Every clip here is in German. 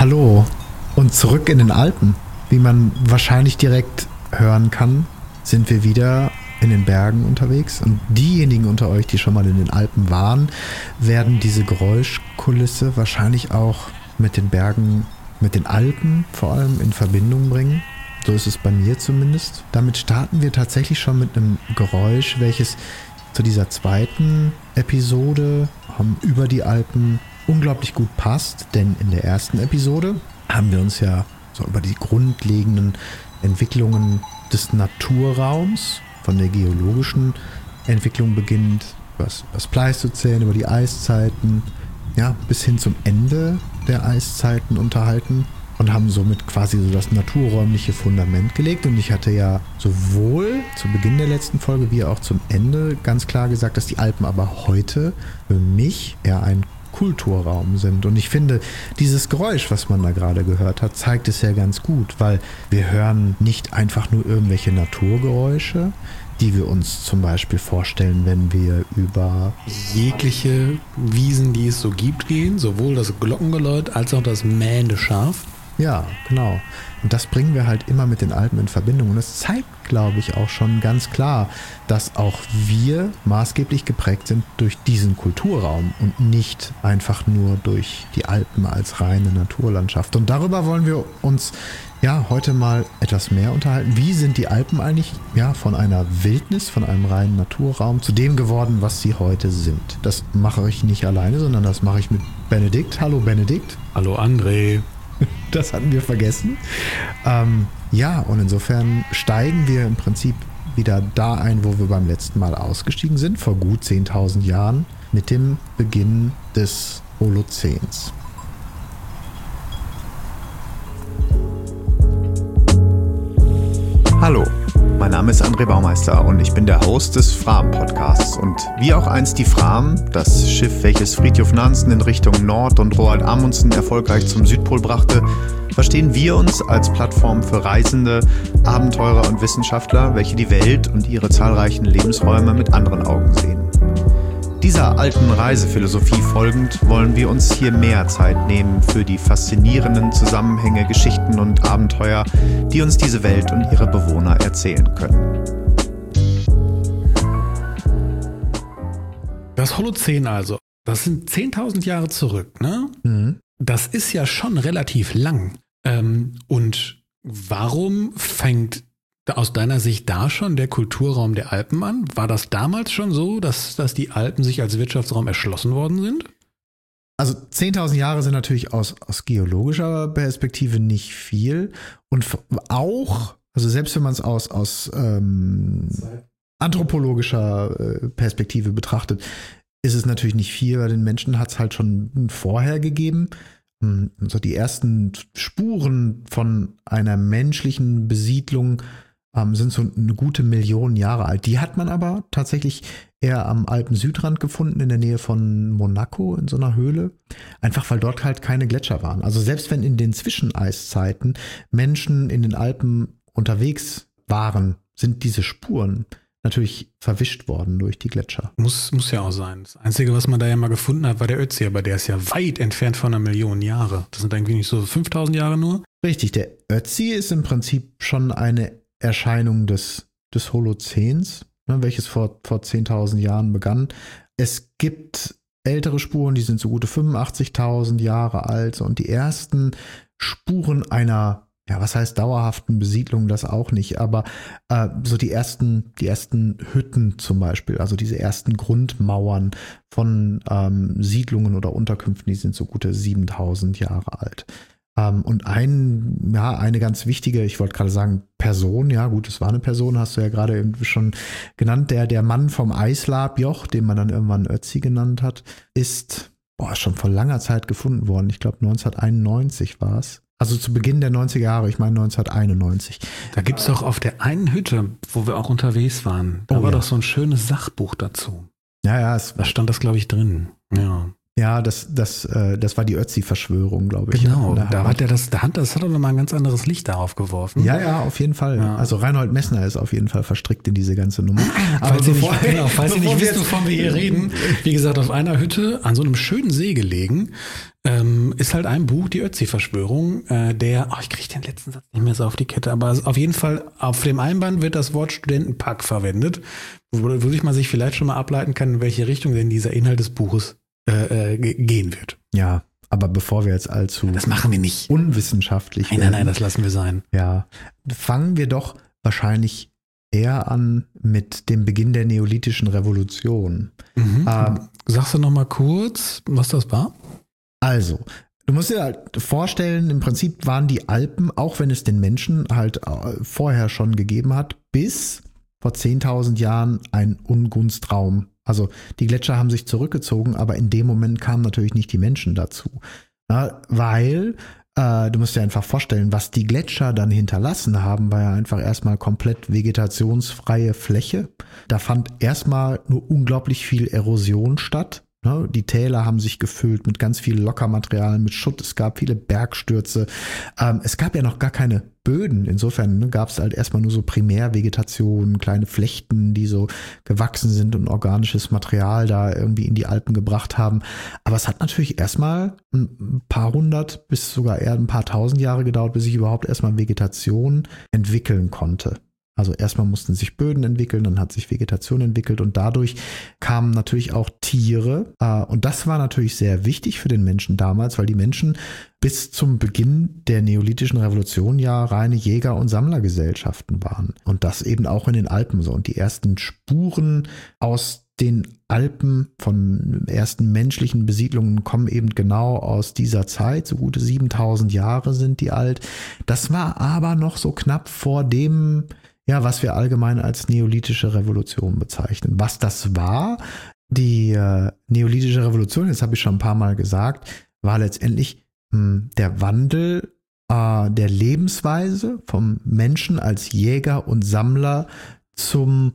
Hallo und zurück in den Alpen. Wie man wahrscheinlich direkt hören kann, sind wir wieder in den Bergen unterwegs. Und diejenigen unter euch, die schon mal in den Alpen waren, werden diese Geräuschkulisse wahrscheinlich auch mit den Bergen, mit den Alpen vor allem in Verbindung bringen. So ist es bei mir zumindest. Damit starten wir tatsächlich schon mit einem Geräusch, welches zu dieser zweiten Episode über die Alpen unglaublich gut passt. Denn in der ersten Episode haben wir uns ja so über die grundlegenden Entwicklungen des Naturraums, von der geologischen Entwicklung beginnend, das Pleistozän, über die Eiszeiten, ja, bis hin zum Ende der Eiszeiten unterhalten und haben somit quasi so das naturräumliche Fundament gelegt. Und ich hatte ja sowohl zu Beginn der letzten Folge wie auch zum Ende ganz klar gesagt, dass die Alpen aber heute für mich eher ein Kulturraum sind. Und ich finde, dieses Geräusch, was man da gerade gehört hat, zeigt es ja ganz gut, weil wir hören nicht einfach nur irgendwelche Naturgeräusche, die wir uns zum Beispiel vorstellen, wenn wir über jegliche Wiesen, die es so gibt, gehen, sowohl das Glockengeläut als auch das mähende Schaf. Ja, genau. Und das bringen wir halt immer mit den Alpen in Verbindung. Und das zeigt, glaube ich, auch schon ganz klar, dass auch wir maßgeblich geprägt sind durch diesen Kulturraum und nicht einfach nur durch die Alpen als reine Naturlandschaft. Und darüber wollen wir uns ja heute mal etwas mehr unterhalten. Wie sind die Alpen eigentlich von einer Wildnis, von einem reinen Naturraum zu dem geworden, was sie heute sind? Das mache ich nicht alleine, sondern das mache ich mit Benedikt. Hallo Benedikt. Hallo André. Das hatten wir vergessen. Und insofern steigen wir im Prinzip wieder da ein, wo wir beim letzten Mal ausgestiegen sind, vor gut 10.000 Jahren, mit dem Beginn des Holozäns. Hallo, mein Name ist André Baumeister und ich bin der Host des Fram-Podcasts. Und wie auch einst die Fram, das Schiff, welches Fridtjof Nansen in Richtung Nord und Roald Amundsen erfolgreich zum Südpol brachte, verstehen wir uns als Plattform für Reisende, Abenteurer und Wissenschaftler, welche die Welt und ihre zahlreichen Lebensräume mit anderen Augen sehen. Dieser alten Reisephilosophie folgend wollen wir uns hier mehr Zeit nehmen für die faszinierenden Zusammenhänge, Geschichten und Abenteuer, die uns diese Welt und ihre Bewohner erzählen können. Das Holozän also, das sind 10.000 Jahre zurück, ne? Mhm. Das ist ja schon relativ lang. Und warum fängt aus deiner Sicht da schon der Kulturraum der Alpen an? War das damals schon so, dass die Alpen sich als Wirtschaftsraum erschlossen worden sind? Also 10.000 Jahre sind natürlich aus geologischer Perspektive nicht viel. Und auch, also selbst wenn man es aus anthropologischer Perspektive betrachtet, ist es natürlich nicht viel, weil den Menschen hat es halt schon vorher gegeben. Also die ersten Spuren von einer menschlichen Besiedlung sind so eine gute Million Jahre alt. Die hat man aber tatsächlich eher am Alpen-Südrand gefunden, in der Nähe von Monaco, in so einer Höhle. Einfach weil dort halt keine Gletscher waren. Also selbst wenn in den Zwischeneiszeiten Menschen in den Alpen unterwegs waren, sind diese Spuren natürlich verwischt worden durch die Gletscher. Muss ja auch sein. Das Einzige, was man da ja mal gefunden hat, war der Ötzi, aber der ist ja weit entfernt von einer Million Jahre. Das sind irgendwie nicht so 5.000 Jahre nur. Richtig, der Ötzi ist im Prinzip schon eine Erscheinung des Holozäns, welches vor 10.000 Jahren begann. Es gibt ältere Spuren, die sind so gute 85.000 Jahre alt und die ersten Spuren einer, was heißt dauerhaften Besiedlung, das auch nicht, aber so die ersten Hütten zum Beispiel, also diese ersten Grundmauern von Siedlungen oder Unterkünften, die sind so gute 7.000 Jahre alt. Und eine ganz wichtige, ich wollte gerade sagen Person, ja gut, es war eine Person, hast du ja gerade eben schon genannt, der Mann vom Eislabjoch, den man dann irgendwann Ötzi genannt hat, ist schon vor langer Zeit gefunden worden. Ich glaube 1991 war es. Also zu Beginn der 90er Jahre, ich meine 1991. Da gibt es doch auf der einen Hütte, wo wir auch unterwegs waren, da war doch so ein schönes Sachbuch dazu. Ja, da stand das, glaube ich, drin. Ja. Ja, das war die Ötzi-Verschwörung, glaube ich. Genau, das hat doch nochmal ein ganz anderes Licht darauf geworfen. Ja, auf jeden Fall. Ja. Also Reinhold Messner ist auf jeden Fall verstrickt in diese ganze Nummer. Aber falls ihr nicht wisst, wovon wir hier reden, wie gesagt, auf einer Hütte an so einem schönen See gelegen, ist halt ein Buch, die Ötzi-Verschwörung, ich kriege den letzten Satz nicht mehr so auf die Kette, aber auf jeden Fall auf dem Einband wird das Wort Studentenpack verwendet, wo man sich vielleicht schon mal ableiten kann, in welche Richtung denn dieser Inhalt des Buches gehen wird. Ja, aber bevor wir jetzt das machen wir nicht unwissenschaftlich Nein, das lassen wir sein. Ja, fangen wir doch wahrscheinlich eher an mit dem Beginn der Neolithischen Revolution. Sagst du noch mal kurz, was das war? Also, du musst dir halt vorstellen, im Prinzip waren die Alpen, auch wenn es den Menschen halt vorher schon gegeben hat, bis vor 10.000 Jahren ein Ungunstraum. Also die Gletscher haben sich zurückgezogen, aber in dem Moment kamen natürlich nicht die Menschen dazu. Weil, du musst dir einfach vorstellen, was die Gletscher dann hinterlassen haben, war ja einfach erstmal komplett vegetationsfreie Fläche. Da fand erstmal nur unglaublich viel Erosion statt. Die Täler haben sich gefüllt mit ganz viel Lockermaterial, mit Schutt. Es gab viele Bergstürze. Es gab ja noch gar keine Böden. Insofern gab es halt erstmal nur so Primärvegetation, kleine Flechten, die so gewachsen sind und organisches Material da irgendwie in die Alpen gebracht haben. Aber es hat natürlich erstmal ein paar hundert bis sogar eher ein paar tausend Jahre gedauert, bis sich überhaupt erstmal Vegetation entwickeln konnte. Also erstmal mussten sich Böden entwickeln, dann hat sich Vegetation entwickelt und dadurch kamen natürlich auch Tiere. Und das war natürlich sehr wichtig für den Menschen damals, weil die Menschen bis zum Beginn der Neolithischen Revolution ja reine Jäger- und Sammlergesellschaften waren. Und das eben auch in den Alpen so. Und die ersten Spuren aus den Alpen von ersten menschlichen Besiedlungen kommen eben genau aus dieser Zeit. So gute 7.000 Jahre sind die alt. Das war aber noch so knapp vor dem, ja, was wir allgemein als Neolithische Revolution bezeichnen. Was das war, die Neolithische Revolution, das habe ich schon ein paar Mal gesagt, war letztendlich der Wandel der Lebensweise vom Menschen als Jäger und Sammler zum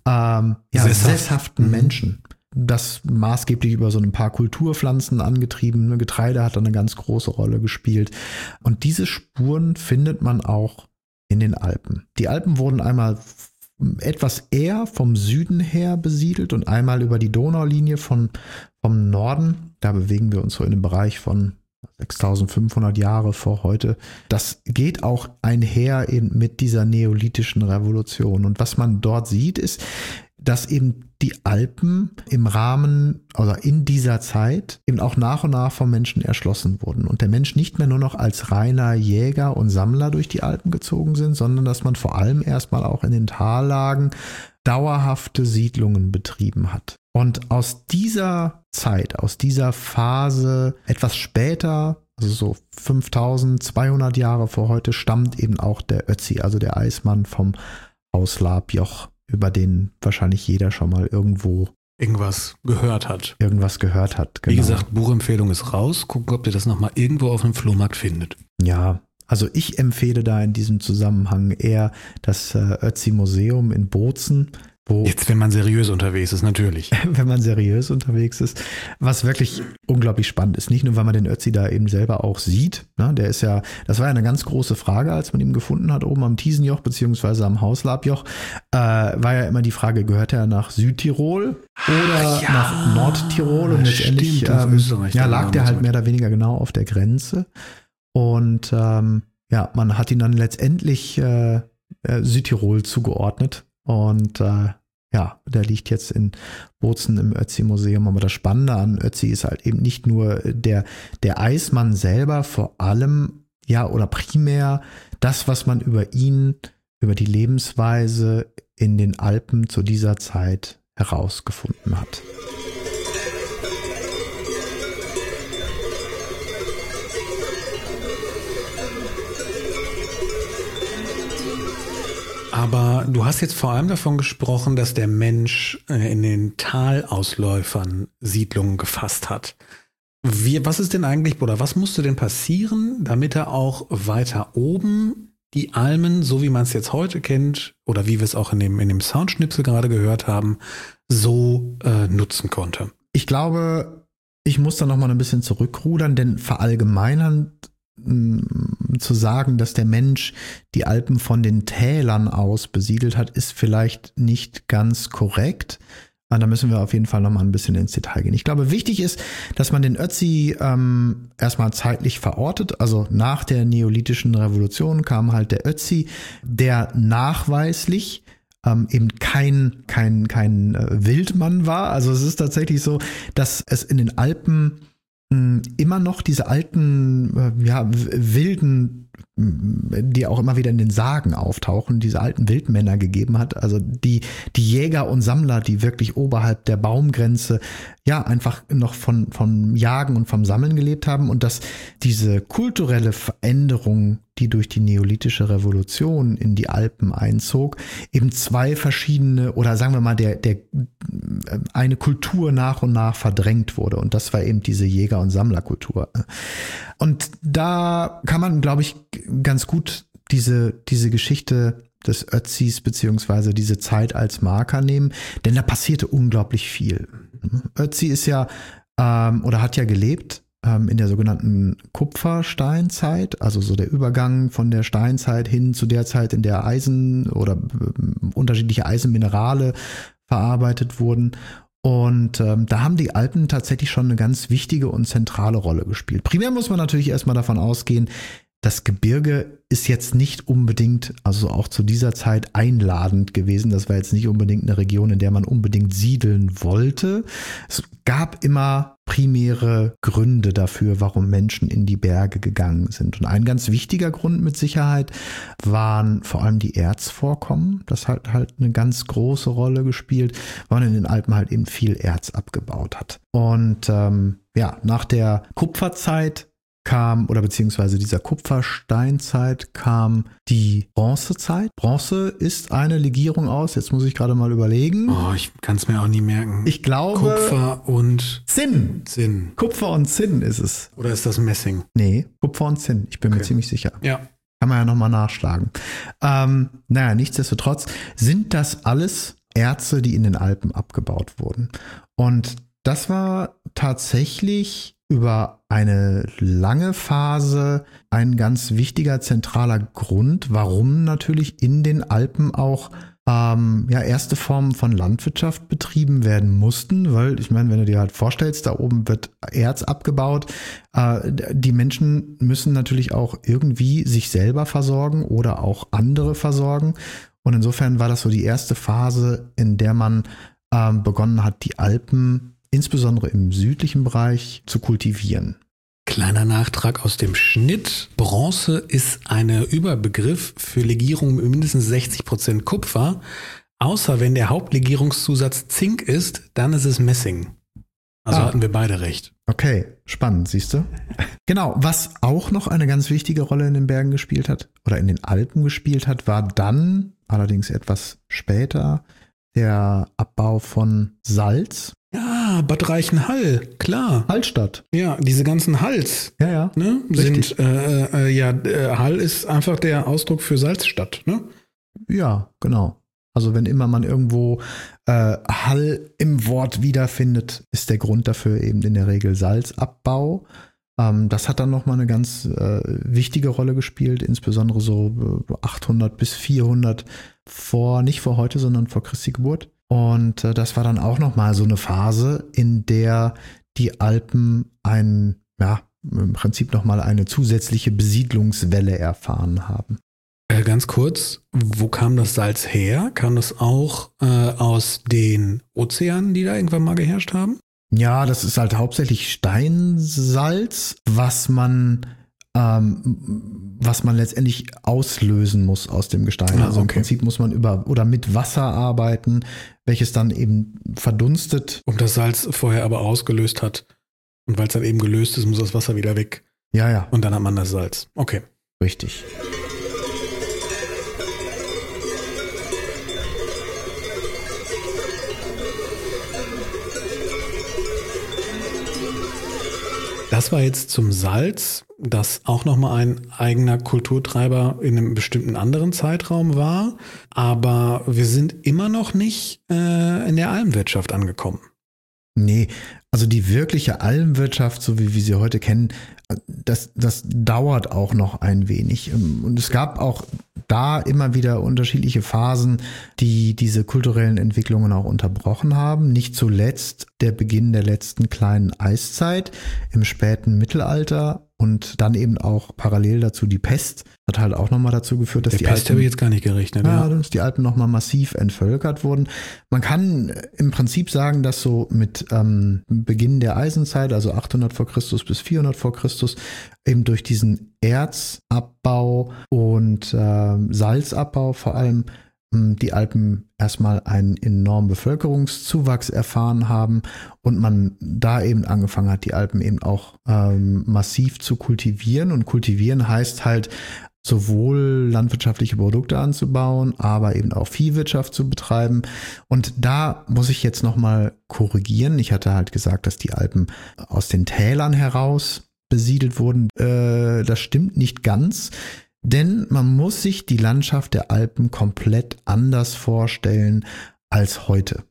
sesshaften Menschen. Das maßgeblich über so ein paar Kulturpflanzen angetrieben. Getreide hat da eine ganz große Rolle gespielt. Und diese Spuren findet man auch in den Alpen. Die Alpen wurden einmal etwas eher vom Süden her besiedelt und einmal über die Donaulinie vom Norden. Da bewegen wir uns so in dem Bereich von 6.500 Jahre vor heute. Das geht auch einher eben mit dieser Neolithischen Revolution. Und was man dort sieht, ist, dass eben die Alpen im Rahmen oder in dieser Zeit eben auch nach und nach vom Menschen erschlossen wurden und der Mensch nicht mehr nur noch als reiner Jäger und Sammler durch die Alpen gezogen sind, sondern dass man vor allem erstmal auch in den Tallagen dauerhafte Siedlungen betrieben hat. Und aus dieser Zeit, aus dieser Phase etwas später, also so 5.200 Jahre vor heute, stammt eben auch der Ötzi, also der Eismann vom Haus Labjoch, über den wahrscheinlich jeder schon mal irgendwas gehört hat. Genau. Wie gesagt, Buchempfehlung ist raus. Gucken, ob ihr das nochmal irgendwo auf einem Flohmarkt findet. Ja, also ich empfehle da in diesem Zusammenhang eher das Ötzi-Museum in Bozen. Jetzt, wenn man seriös unterwegs ist, natürlich. Wenn man seriös unterwegs ist, was wirklich unglaublich spannend ist. Nicht nur, weil man den Ötzi da eben selber auch sieht. Ne? Das war ja eine ganz große Frage, als man ihn gefunden hat, oben am Thiesenjoch beziehungsweise am Haus Labjoch. War ja immer die Frage, gehört er nach Südtirol oder nach Nordtirol? Und letztendlich lag der halt mehr oder weniger genau auf der Grenze. Und man hat ihn dann letztendlich Südtirol zugeordnet. Und der liegt jetzt in Bozen im Ötzi-Museum. Aber das Spannende an Ötzi ist halt eben nicht nur der Eismann selber, vor allem, oder primär das, was man über ihn, über die Lebensweise in den Alpen zu dieser Zeit herausgefunden hat. Aber du hast jetzt vor allem davon gesprochen, dass der Mensch in den Talausläufern Siedlungen gefasst hat. Was ist denn eigentlich, oder was musste denn passieren, damit er auch weiter oben die Almen, so wie man es jetzt heute kennt, oder wie wir es auch in dem Soundschnipsel gerade gehört haben, so nutzen konnte? Ich glaube, ich muss da nochmal ein bisschen zurückrudern, denn verallgemeinern zu sagen, dass der Mensch die Alpen von den Tälern aus besiedelt hat, ist vielleicht nicht ganz korrekt. Da müssen wir auf jeden Fall nochmal ein bisschen ins Detail gehen. Ich glaube, wichtig ist, dass man den Ötzi erstmal zeitlich verortet. Also nach der Neolithischen Revolution kam halt der Ötzi, der nachweislich eben kein Wildmann war. Also es ist tatsächlich so, dass es in den Alpen immer noch diese alten, wilden, die auch immer wieder in den Sagen auftauchen, diese alten Wildmänner gegeben hat. Also die Jäger und Sammler, die wirklich oberhalb der Baumgrenze einfach noch vom Jagen und vom Sammeln gelebt haben und dass diese kulturelle Veränderung, die durch die Neolithische Revolution in die Alpen einzog, eben zwei verschiedene oder sagen wir mal eine Kultur nach und nach verdrängt wurde und das war eben diese Jäger- und Sammlerkultur. Und da kann man, glaube ich, ganz gut diese Geschichte des Ötzis beziehungsweise diese Zeit als Marker nehmen, denn da passierte unglaublich viel. Ötzi ist ja oder hat ja gelebt in der sogenannten Kupfersteinzeit, also so der Übergang von der Steinzeit hin zu der Zeit, in der Eisen oder unterschiedliche Eisenminerale verarbeitet wurden. Und da haben die Alpen tatsächlich schon eine ganz wichtige und zentrale Rolle gespielt. Primär muss man natürlich erstmal davon ausgehen, das Gebirge ist jetzt nicht unbedingt, also auch zu dieser Zeit einladend gewesen. Das war jetzt nicht unbedingt eine Region, in der man unbedingt siedeln wollte. Es gab immer primäre Gründe dafür, warum Menschen in die Berge gegangen sind. Und ein ganz wichtiger Grund mit Sicherheit waren vor allem die Erzvorkommen. Das hat halt eine ganz große Rolle gespielt, weil man in den Alpen halt eben viel Erz abgebaut hat. Und nach der Kupferzeit beziehungsweise dieser Kupfersteinzeit kam die Bronzezeit. Bronze ist eine Legierung aus, jetzt muss ich gerade mal überlegen. Oh, ich kann es mir auch nie merken. Ich glaube Kupfer und Zinn. Zinn. Kupfer und Zinn ist es. Oder ist das Messing? Nee, Kupfer und Zinn, ich bin mir ziemlich sicher. Ja. Kann man ja nochmal nachschlagen. Nichtsdestotrotz sind das alles Erze, die in den Alpen abgebaut wurden. Und das war tatsächlich über eine lange Phase ein ganz wichtiger, zentraler Grund, warum natürlich in den Alpen auch erste Formen von Landwirtschaft betrieben werden mussten, weil ich meine, wenn du dir halt vorstellst, da oben wird Erz abgebaut, die Menschen müssen natürlich auch irgendwie sich selber versorgen oder auch andere versorgen und insofern war das so die erste Phase, in der man begonnen hat, die Alpen insbesondere im südlichen Bereich zu kultivieren. Kleiner Nachtrag aus dem Schnitt. Bronze ist eine Überbegriff für Legierung mit mindestens 60% Kupfer. Außer wenn der Hauptlegierungszusatz Zink ist, dann ist es Messing. Also hatten wir beide recht. Okay, spannend, siehst du? Genau, was auch noch eine ganz wichtige Rolle in den Bergen gespielt hat oder in den Alpen gespielt hat, war dann, allerdings etwas später, der Abbau von Salz. Ja, Bad Reichenhall, klar. Hallstatt. Ja, diese ganzen Halls. Ja. Ne, richtig. Hall ist einfach der Ausdruck für Salzstadt, ne? Ja, genau. Also wenn immer man irgendwo Hall im Wort wiederfindet, ist der Grund dafür eben in der Regel Salzabbau. Das hat dann nochmal eine ganz wichtige Rolle gespielt, insbesondere so 800 bis 400 nicht vor heute, sondern vor Christi Geburt. Und das war dann auch nochmal so eine Phase, in der die Alpen im Prinzip nochmal eine zusätzliche Besiedlungswelle erfahren haben. Ganz kurz, wo kam das Salz her? Kam das auch aus den Ozeanen, die da irgendwann mal geherrscht haben? Ja, das ist halt hauptsächlich Steinsalz, was man letztendlich auslösen muss aus dem Gestein. Also im Prinzip muss man mit Wasser arbeiten, welches dann eben verdunstet. Und das Salz vorher aber ausgelöst hat. Und weil es dann eben gelöst ist, muss das Wasser wieder weg. Ja. Und dann hat man das Salz. Okay. Richtig. Das war jetzt zum Salz, das auch nochmal ein eigener Kulturtreiber in einem bestimmten anderen Zeitraum war. Aber wir sind immer noch nicht in der Almwirtschaft angekommen. Nee, also die wirkliche Almwirtschaft, so wie wir sie heute kennen, das dauert auch noch ein wenig. Und es gab auch da immer wieder unterschiedliche Phasen, die diese kulturellen Entwicklungen auch unterbrochen haben. Nicht zuletzt der Beginn der letzten kleinen Eiszeit im späten Mittelalter und dann eben auch parallel dazu die Pest hat halt auch nochmal dazu geführt, dass die Pest habe ich jetzt gar nicht gerechnet. Ja, dass die Alpen nochmal massiv entvölkert wurden. Man kann im Prinzip sagen, dass so mit Beginn der Eisenzeit, also 800 vor Christus bis 400 vor Christus, eben durch diesen Erzabbau und Salzabbau vor allem die Alpen erstmal einen enormen Bevölkerungszuwachs erfahren haben und man da eben angefangen hat, die Alpen eben auch massiv zu kultivieren. Und kultivieren heißt halt, sowohl landwirtschaftliche Produkte anzubauen, aber eben auch Viehwirtschaft zu betreiben. Und da muss ich jetzt nochmal korrigieren. Ich hatte halt gesagt, dass die Alpen aus den Tälern heraus besiedelt wurden. Das stimmt nicht ganz. Denn man muss sich die Landschaft der Alpen komplett anders vorstellen als heute.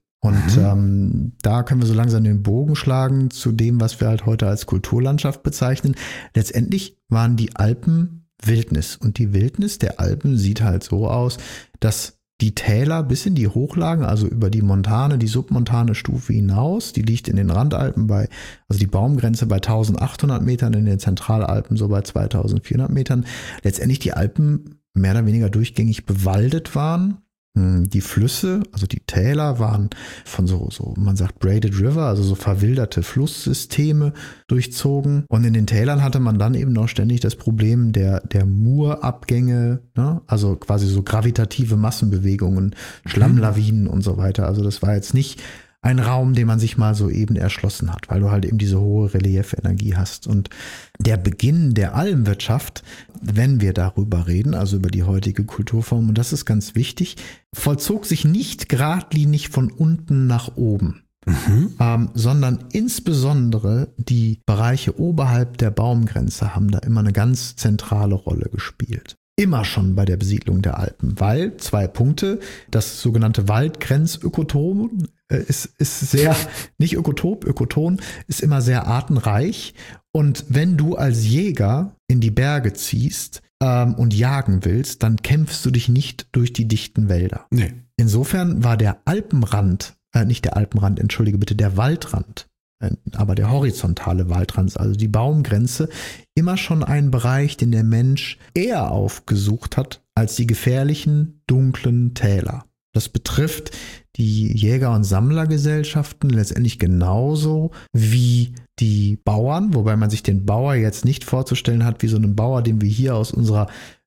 Und da können wir so langsam den Bogen schlagen zu dem, was wir halt heute als Kulturlandschaft bezeichnen. Letztendlich waren die Alpen Wildnis. Und die Wildnis der Alpen sieht halt so aus, dass die Täler bis in die Hochlagen, also über die montane, die submontane Stufe hinaus, die liegt in den Randalpen also die Baumgrenze bei 1800 Metern, in den Zentralalpen so bei 2400 Metern, letztendlich die Alpen mehr oder weniger durchgängig bewaldet waren. Die Flüsse, also die Täler, waren von so man sagt braided river, also so verwilderte Flusssysteme durchzogen. Und in den Tälern hatte man dann eben noch ständig das Problem der Murabgänge, ne? Also quasi so gravitative Massenbewegungen, Schlammlawinen und so weiter. Also das war jetzt nicht ein Raum, den man sich mal so eben erschlossen hat, weil du halt eben diese hohe Reliefenergie hast. Und der Beginn der Almwirtschaft, wenn wir darüber reden, also über die heutige Kulturform, und das ist ganz wichtig, vollzog sich nicht geradlinig von unten nach oben, sondern insbesondere die Bereiche oberhalb der Baumgrenze haben da immer eine ganz zentrale Rolle gespielt. Immer schon bei der Besiedlung der Alpen, weil 2 Punkte, das sogenannte Waldgrenzökoton ist sehr, nicht Ökotop, Ökoton ist immer sehr artenreich. Und wenn du als Jäger in die Berge ziehst und jagen willst, dann kämpfst du dich nicht durch die dichten Wälder. Nee. Insofern war der Alpenrand, nicht der Alpenrand, entschuldige bitte, der Waldrand, aber der horizontale Waldrand, also die Baumgrenze, immer schon ein Bereich, den der Mensch eher aufgesucht hat als die gefährlichen, dunklen Täler. Das betrifft die Jäger- und Sammlergesellschaften letztendlich genauso wie die Bauern, wobei man sich den Bauer jetzt nicht vorzustellen hat wie so einen Bauer, den wir hier aus unserer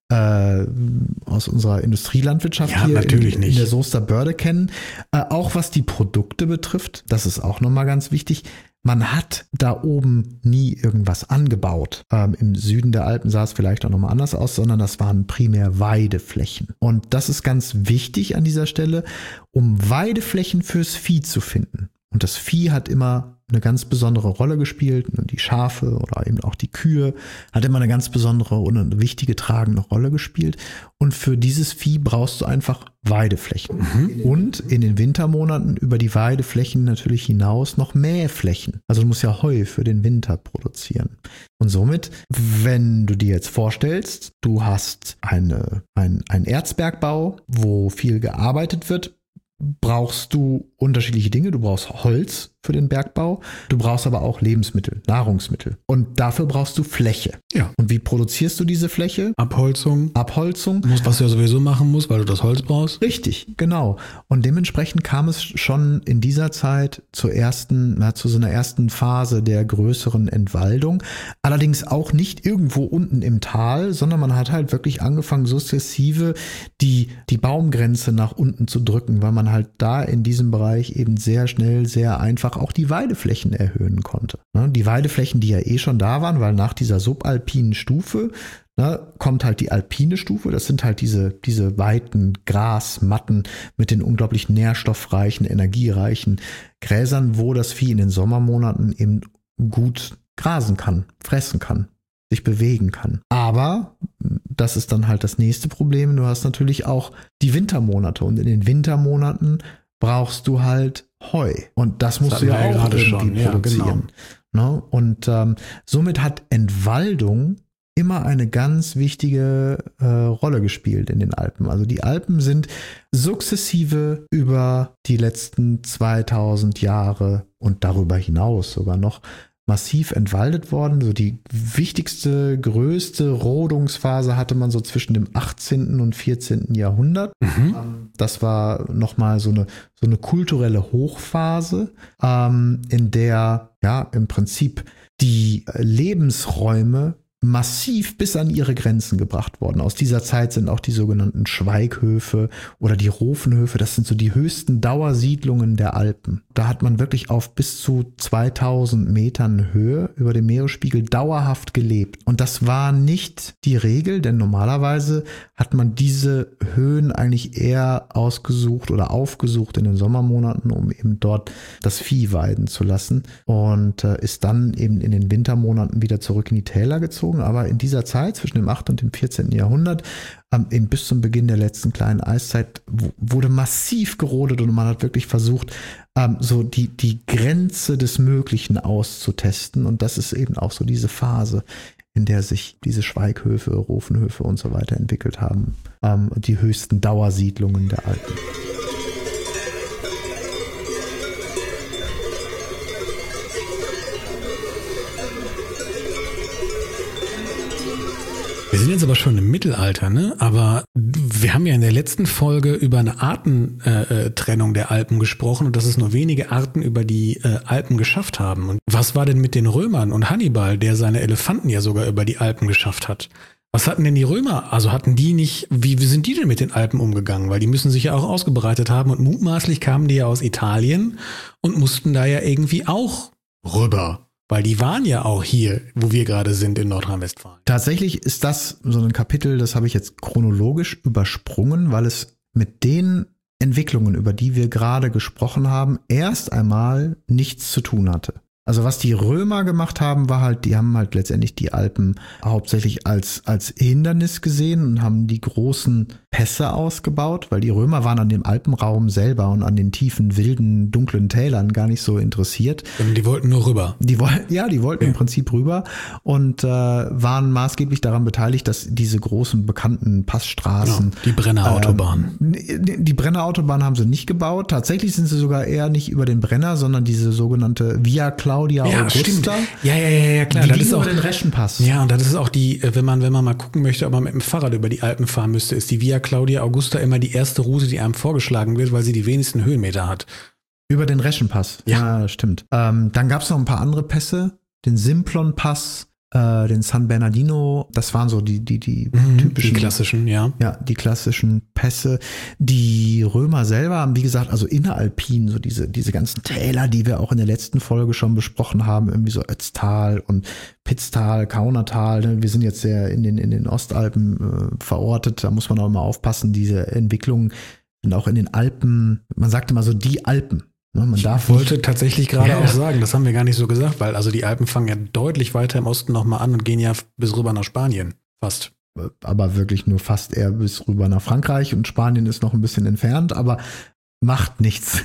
Industrielandwirtschaft hier in der Soester Börde kennen. Auch was die Produkte betrifft, das ist auch nochmal ganz wichtig. Man hat da oben nie irgendwas angebaut. Im Süden der Alpen sah es vielleicht auch nochmal anders aus, sondern das waren primär Weideflächen. Und das ist ganz wichtig an dieser Stelle, um Weideflächen fürs Vieh zu finden. Und das Vieh hat immer eine ganz besondere Rolle gespielt. Und die Schafe oder eben auch die Kühe hat immer eine ganz besondere und eine wichtige tragende Rolle gespielt. Und für dieses Vieh brauchst du einfach Weideflächen. Und in den Wintermonaten über die Weideflächen natürlich hinaus noch Mähflächen. Also du musst ja Heu für den Winter produzieren. Und somit, wenn du dir jetzt vorstellst, du hast einen Erzbergbau, wo viel gearbeitet wird, brauchst du unterschiedliche Dinge. Du brauchst Holz für den Bergbau, du brauchst aber auch Lebensmittel, Nahrungsmittel. Und dafür brauchst du Fläche. Ja. Und wie produzierst du diese Fläche? Abholzung. Was du ja sowieso machen musst, weil du das Holz brauchst. Richtig, genau. Und dementsprechend kam es schon in dieser Zeit zu so einer ersten Phase der größeren Entwaldung. Allerdings auch nicht irgendwo unten im Tal, sondern man hat halt wirklich angefangen, sukzessive die Baumgrenze nach unten zu drücken, weil man halt da in diesem Bereich eben sehr schnell, sehr einfach auch die Weideflächen erhöhen konnte. Die Weideflächen, die ja eh schon da waren, weil nach dieser subalpinen Stufe kommt halt die alpine Stufe. Das sind halt diese weiten Grasmatten mit den unglaublich nährstoffreichen, energiereichen Gräsern, wo das Vieh in den Sommermonaten eben gut grasen kann, fressen kann, sich bewegen kann. Aber das ist dann halt das nächste Problem. Du hast natürlich auch die Wintermonate und in den Wintermonaten brauchst du halt Heu. Und das musst du ja hatten wir auch gerade irgendwie schon. produzieren. Ja, Ne? Und somit hat Entwaldung immer eine ganz wichtige Rolle gespielt in den Alpen. Also die Alpen sind sukzessive über die letzten 2000 Jahre und darüber hinaus sogar noch massiv entwaldet worden. So die wichtigste, größte Rodungsphase hatte man so zwischen dem 18. und 14. Jahrhundert. Das war nochmal so eine kulturelle Hochphase, in der ja im Prinzip die Lebensräume massiv bis an ihre Grenzen gebracht worden. Aus dieser Zeit sind auch die sogenannten Schweighöfe oder die Rofenhöfe. Das sind so die höchsten Dauersiedlungen der Alpen. Da hat man wirklich auf bis zu 2000 Metern Höhe über dem Meeresspiegel dauerhaft gelebt. Und das war nicht die Regel, denn normalerweise hat man diese Höhen eigentlich eher ausgesucht oder aufgesucht in den Sommermonaten, um eben dort das Vieh weiden zu lassen und ist dann eben in den Wintermonaten wieder zurück in die Täler gezogen. Aber in dieser Zeit zwischen dem 8. und dem 14. Jahrhundert, eben bis zum Beginn der letzten kleinen Eiszeit, wurde massiv gerodet und man hat wirklich versucht, so die Grenze des Möglichen auszutesten. Und das ist eben auch so diese Phase, in der sich diese Schweighöfe, Rofenhöfe und so weiter entwickelt haben. Die höchsten Dauersiedlungen der Alpen. Wir sind jetzt aber schon im Mittelalter, ne? Aber wir haben ja in der letzten Folge über eine Artentrennung der Alpen gesprochen und dass es nur wenige Arten über die Alpen geschafft haben. Und was war denn mit den Römern und Hannibal, der seine Elefanten ja sogar über die Alpen geschafft hat? Was hatten denn die Römer? Also hatten die nicht, wie sind die denn mit den Alpen umgegangen? Weil die müssen sich ja auch ausgebreitet haben und mutmaßlich kamen die ja aus Italien und mussten da ja irgendwie auch rüber. Weil die waren ja auch hier, wo wir gerade sind, in Nordrhein-Westfalen. Tatsächlich ist das so ein Kapitel, das habe ich jetzt chronologisch übersprungen, weil es mit den Entwicklungen, über die wir gerade gesprochen haben, erst einmal nichts zu tun hatte. Also was die Römer gemacht haben, war halt, die haben halt letztendlich die Alpen hauptsächlich als Hindernis gesehen und haben die großen Pässe ausgebaut, weil die Römer waren an dem Alpenraum selber und an den tiefen, wilden, dunklen Tälern gar nicht so interessiert. Die wollten nur rüber. Die wollten im Prinzip rüber und waren maßgeblich daran beteiligt, dass diese großen bekannten Passstraßen. Genau, die Brennerautobahn. Die Brennerautobahn haben sie nicht gebaut. Tatsächlich sind sie sogar eher nicht über den Brenner, sondern diese sogenannte Via Claudia Augusta. Stimmt. Ja, klar. Die das liegen ist auch über den Reschenpass. Ja, und das ist auch die, wenn man mal gucken möchte, ob man mit dem Fahrrad über die Alpen fahren müsste, ist die Via Claudia Augusta immer die erste Route, die einem vorgeschlagen wird, weil sie die wenigsten Höhenmeter hat. Über den Reschenpass. Ja, stimmt. Dann gab es noch ein paar andere Pässe, den Simplon-Pass, den San Bernardino, das waren so die typischen. Die klassischen, ja. Ja, die klassischen Pässe. Die Römer selber haben, wie gesagt, also inneralpin, so diese ganzen Täler, die wir auch in der letzten Folge schon besprochen haben, irgendwie so Ötztal und Pitztal, Kaunertal. Wir sind jetzt sehr in den Ostalpen verortet, da muss man auch mal aufpassen, diese Entwicklungen sind auch in den Alpen, man sagt immer so die Alpen. Ich wollte tatsächlich gerade auch sagen, das haben wir gar nicht so gesagt, weil also die Alpen fangen ja deutlich weiter im Osten nochmal an und gehen ja bis rüber nach Spanien, fast. Aber wirklich nur fast eher bis rüber nach Frankreich und Spanien ist noch ein bisschen entfernt, aber macht nichts.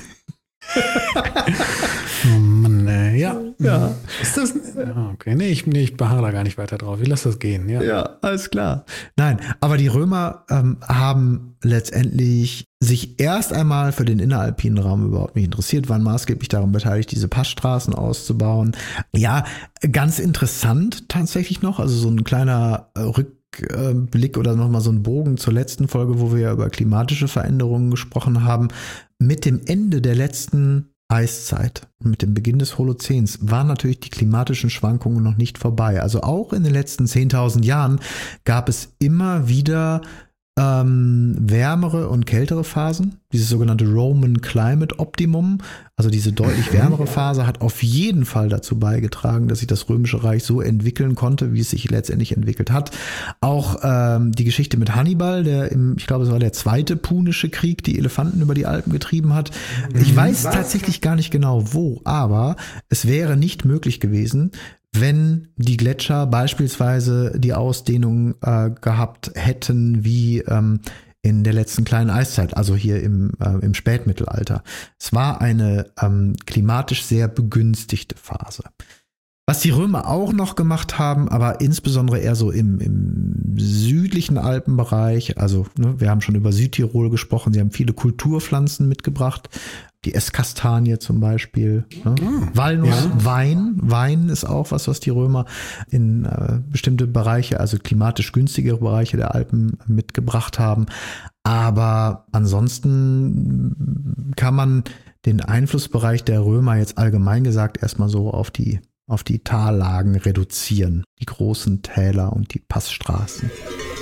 Oh Mann, ja. Ist das? Okay, nee, ich beharre da gar nicht weiter drauf. Ich lasse das gehen, ja. Ja, alles klar. Nein, aber die Römer haben letztendlich sich erst einmal für den inneralpinen Raum überhaupt nicht interessiert, waren maßgeblich daran beteiligt, diese Passstraßen auszubauen. Ja, ganz interessant tatsächlich noch, also so ein kleiner Rückblick oder nochmal so ein Bogen zur letzten Folge, wo wir ja über klimatische Veränderungen gesprochen haben. Mit dem Ende der letzten Eiszeit und mit dem Beginn des Holozäns waren natürlich die klimatischen Schwankungen noch nicht vorbei. Also auch in den letzten 10.000 Jahren gab es immer wieder wärmere und kältere Phasen. Dieses sogenannte Roman Climate Optimum, also diese deutlich wärmere Phase, hat auf jeden Fall dazu beigetragen, dass sich das Römische Reich so entwickeln konnte, wie es sich letztendlich entwickelt hat. Auch die Geschichte mit Hannibal, ich glaube, es war der zweite Punische Krieg, die Elefanten über die Alpen getrieben hat. Ich weiß tatsächlich gar nicht genau wo, aber es wäre nicht möglich gewesen, wenn die Gletscher beispielsweise die Ausdehnung gehabt hätten wie in der letzten kleinen Eiszeit, also hier im Spätmittelalter. Es war eine klimatisch sehr begünstigte Phase. Was die Römer auch noch gemacht haben, aber insbesondere eher so im südlichen Alpenbereich, also wir haben schon über Südtirol gesprochen, sie haben viele Kulturpflanzen mitgebracht, die Esskastanie zum Beispiel, Walnuss, ja. Wein ist auch was die Römer in bestimmte Bereiche, also klimatisch günstigere Bereiche der Alpen mitgebracht haben. Aber ansonsten kann man den Einflussbereich der Römer jetzt allgemein gesagt erstmal so auf die Tallagen reduzieren, die großen Täler und die Passstraßen.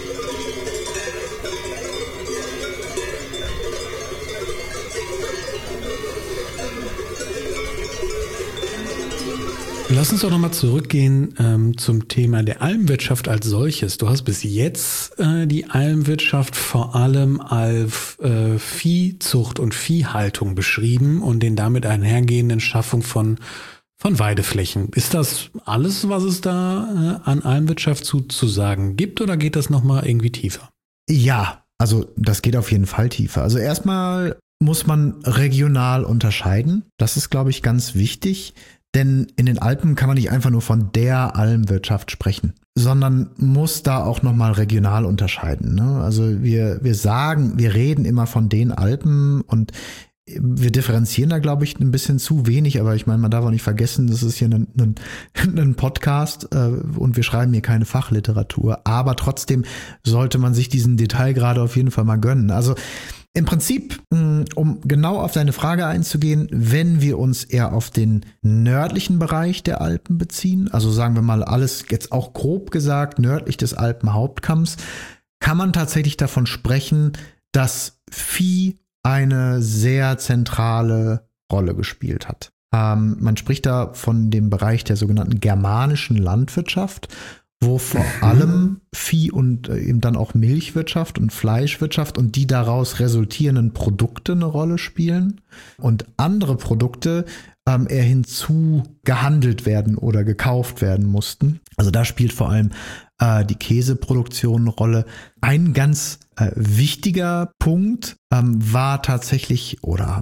Lass uns doch nochmal zurückgehen zum Thema der Almwirtschaft als solches. Du hast bis jetzt die Almwirtschaft vor allem als Viehzucht und Viehhaltung beschrieben und den damit einhergehenden Schaffung von Weideflächen. Ist das alles, was es da an Almwirtschaft zu sagen gibt, oder geht das nochmal irgendwie tiefer? Ja, also das geht auf jeden Fall tiefer. Also erstmal muss man regional unterscheiden. Das ist, glaube ich, ganz wichtig. Denn in den Alpen kann man nicht einfach nur von der Almwirtschaft sprechen, sondern muss da auch nochmal regional unterscheiden. Ne? Also wir reden immer von den Alpen und wir differenzieren da, glaube ich, ein bisschen zu wenig, aber ich meine, man darf auch nicht vergessen, das ist hier ein Podcast und wir schreiben hier keine Fachliteratur, aber trotzdem sollte man sich diesen Detailgrad auf jeden Fall mal gönnen. Also im Prinzip, um genau auf deine Frage einzugehen, wenn wir uns eher auf den nördlichen Bereich der Alpen beziehen, also sagen wir mal alles jetzt auch grob gesagt nördlich des Alpenhauptkamms, kann man tatsächlich davon sprechen, dass Vieh eine sehr zentrale Rolle gespielt hat. Man spricht da von dem Bereich der sogenannten germanischen Landwirtschaft, wo vor allem Vieh und eben dann auch Milchwirtschaft und Fleischwirtschaft und die daraus resultierenden Produkte eine Rolle spielen und andere Produkte eher hinzu gehandelt werden oder gekauft werden mussten. Also da spielt vor allem die Käseproduktion eine Rolle. Ein ganz wichtiger Punkt war tatsächlich,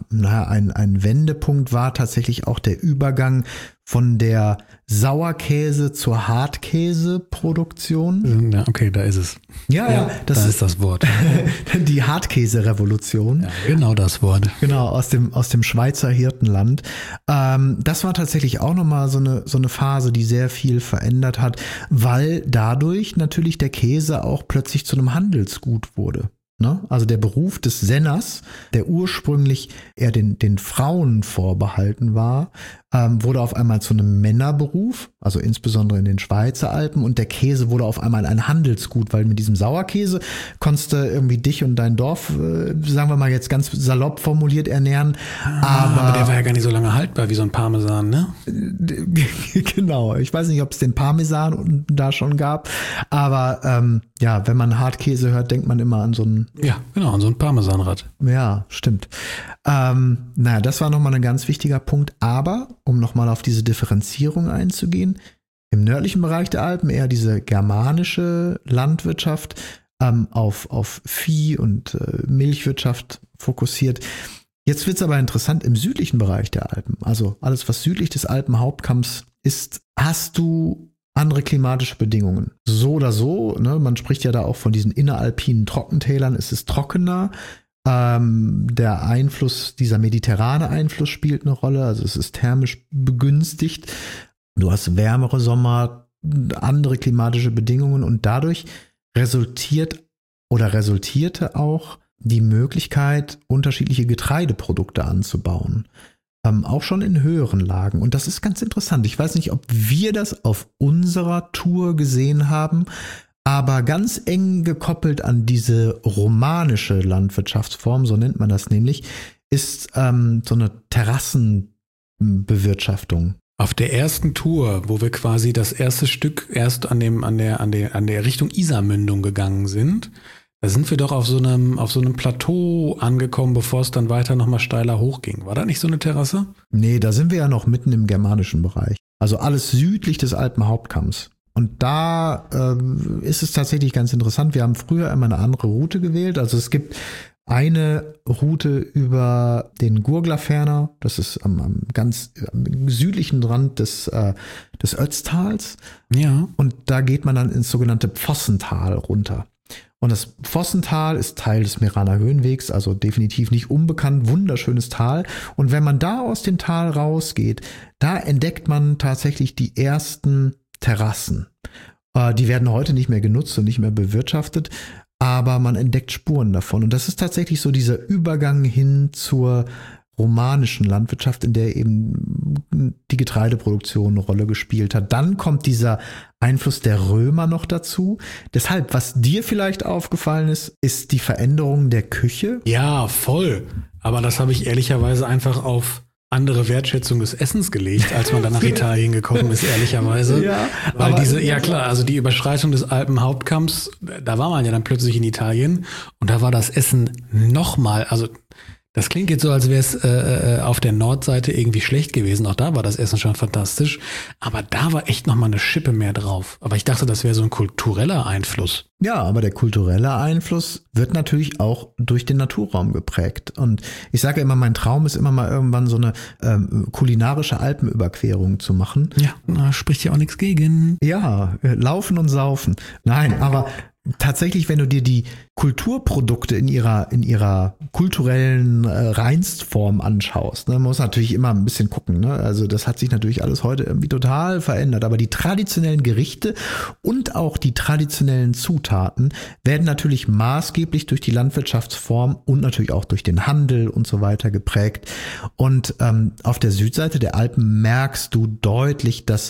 ein Wendepunkt war tatsächlich auch der Übergang von der Sauerkäse zur Hartkäseproduktion. Ja, okay, da ist es. Ja, da ist das Wort. Die Hartkäserevolution. Ja, genau das Wort. Genau, aus dem Schweizer Hirtenland. Das war tatsächlich auch nochmal so eine Phase, die sehr viel verändert hat, weil dadurch natürlich der Käse auch plötzlich zu einem Handelsgut wurde. Ne? Also der Beruf des Senners, der ursprünglich eher den Frauen vorbehalten war, wurde auf einmal zu einem Männerberuf, also insbesondere in den Schweizer Alpen, und der Käse wurde auf einmal ein Handelsgut, weil mit diesem Sauerkäse konntest du irgendwie dich und dein Dorf, sagen wir mal jetzt ganz salopp formuliert, ernähren. Aber der war ja gar nicht so lange haltbar wie so ein Parmesan, ne? Genau, ich weiß nicht, ob es den Parmesan da schon gab, aber wenn man Hartkäse hört, denkt man immer an so ein... Ja, genau, an so ein Parmesanrad. Ja, stimmt. Das war nochmal ein ganz wichtiger Punkt, aber um nochmal auf diese Differenzierung einzugehen, im nördlichen Bereich der Alpen eher diese germanische Landwirtschaft auf Vieh- und Milchwirtschaft fokussiert. Jetzt wird es aber interessant, im südlichen Bereich der Alpen, also alles, was südlich des Alpenhauptkamms ist, hast du andere klimatische Bedingungen. So oder so, ne? Man spricht ja da auch von diesen inneralpinen Trockentälern, es ist trockener. Der Einfluss, dieser mediterrane Einfluss spielt eine Rolle, also es ist thermisch begünstigt. Du hast wärmere Sommer, andere klimatische Bedingungen und dadurch resultierte auch die Möglichkeit, unterschiedliche Getreideprodukte anzubauen. Auch schon in höheren Lagen. Und das ist ganz interessant. Ich weiß nicht, ob wir das auf unserer Tour gesehen haben, aber ganz eng gekoppelt an diese romanische Landwirtschaftsform, so nennt man das nämlich, ist so eine Terrassenbewirtschaftung. Auf der ersten Tour, wo wir quasi das erste Stück erst an der Richtung Isarmündung gegangen sind, da sind wir doch auf so einem Plateau angekommen, bevor es dann weiter nochmal steiler hochging. War da nicht so eine Terrasse? Nee, da sind wir ja noch mitten im germanischen Bereich. Also alles südlich des Alpenhauptkamms. Und da ist es tatsächlich ganz interessant. Wir haben früher immer eine andere Route gewählt. Also es gibt eine Route über den Gurglerferner. Das ist am ganz südlichen Rand des Ötztals. Ja. Und da geht man dann ins sogenannte Pfossental runter. Und das Pfossental ist Teil des Meraner Höhenwegs, also definitiv nicht unbekannt, wunderschönes Tal. Und wenn man da aus dem Tal rausgeht, da entdeckt man tatsächlich die ersten Terrassen. Die werden heute nicht mehr genutzt und nicht mehr bewirtschaftet, aber man entdeckt Spuren davon. Und das ist tatsächlich so dieser Übergang hin zur romanischen Landwirtschaft, in der eben die Getreideproduktion eine Rolle gespielt hat. Dann kommt dieser Einfluss der Römer noch dazu. Deshalb, was dir vielleicht aufgefallen ist die Veränderung der Küche. Ja, voll. Aber das habe ich ehrlicherweise einfach auf andere Wertschätzung des Essens gelegt, als man dann nach Italien gekommen ist, ehrlicherweise. Ja, weil ja klar, also die Überschreitung des Alpenhauptkamms, da war man ja dann plötzlich in Italien und da war das Essen nochmal, also das klingt jetzt so, als wäre es auf der Nordseite irgendwie schlecht gewesen. Auch da war das Essen schon fantastisch. Aber da war echt nochmal eine Schippe mehr drauf. Aber ich dachte, das wäre so ein kultureller Einfluss. Ja, aber der kulturelle Einfluss wird natürlich auch durch den Naturraum geprägt. Und ich sage immer, mein Traum ist immer mal irgendwann so eine kulinarische Alpenüberquerung zu machen. Ja, da spricht ja auch nichts gegen. Ja, laufen und saufen. Nein, aber tatsächlich, wenn du dir die Kulturprodukte in ihrer kulturellen Reinstform anschaust, ne, man muss natürlich immer ein bisschen gucken, ne? Also das hat sich natürlich alles heute irgendwie total verändert, aber die traditionellen Gerichte und auch die traditionellen Zutaten werden natürlich maßgeblich durch die Landwirtschaftsform und natürlich auch durch den Handel und so weiter geprägt. Und auf der Südseite der Alpen merkst du deutlich, dass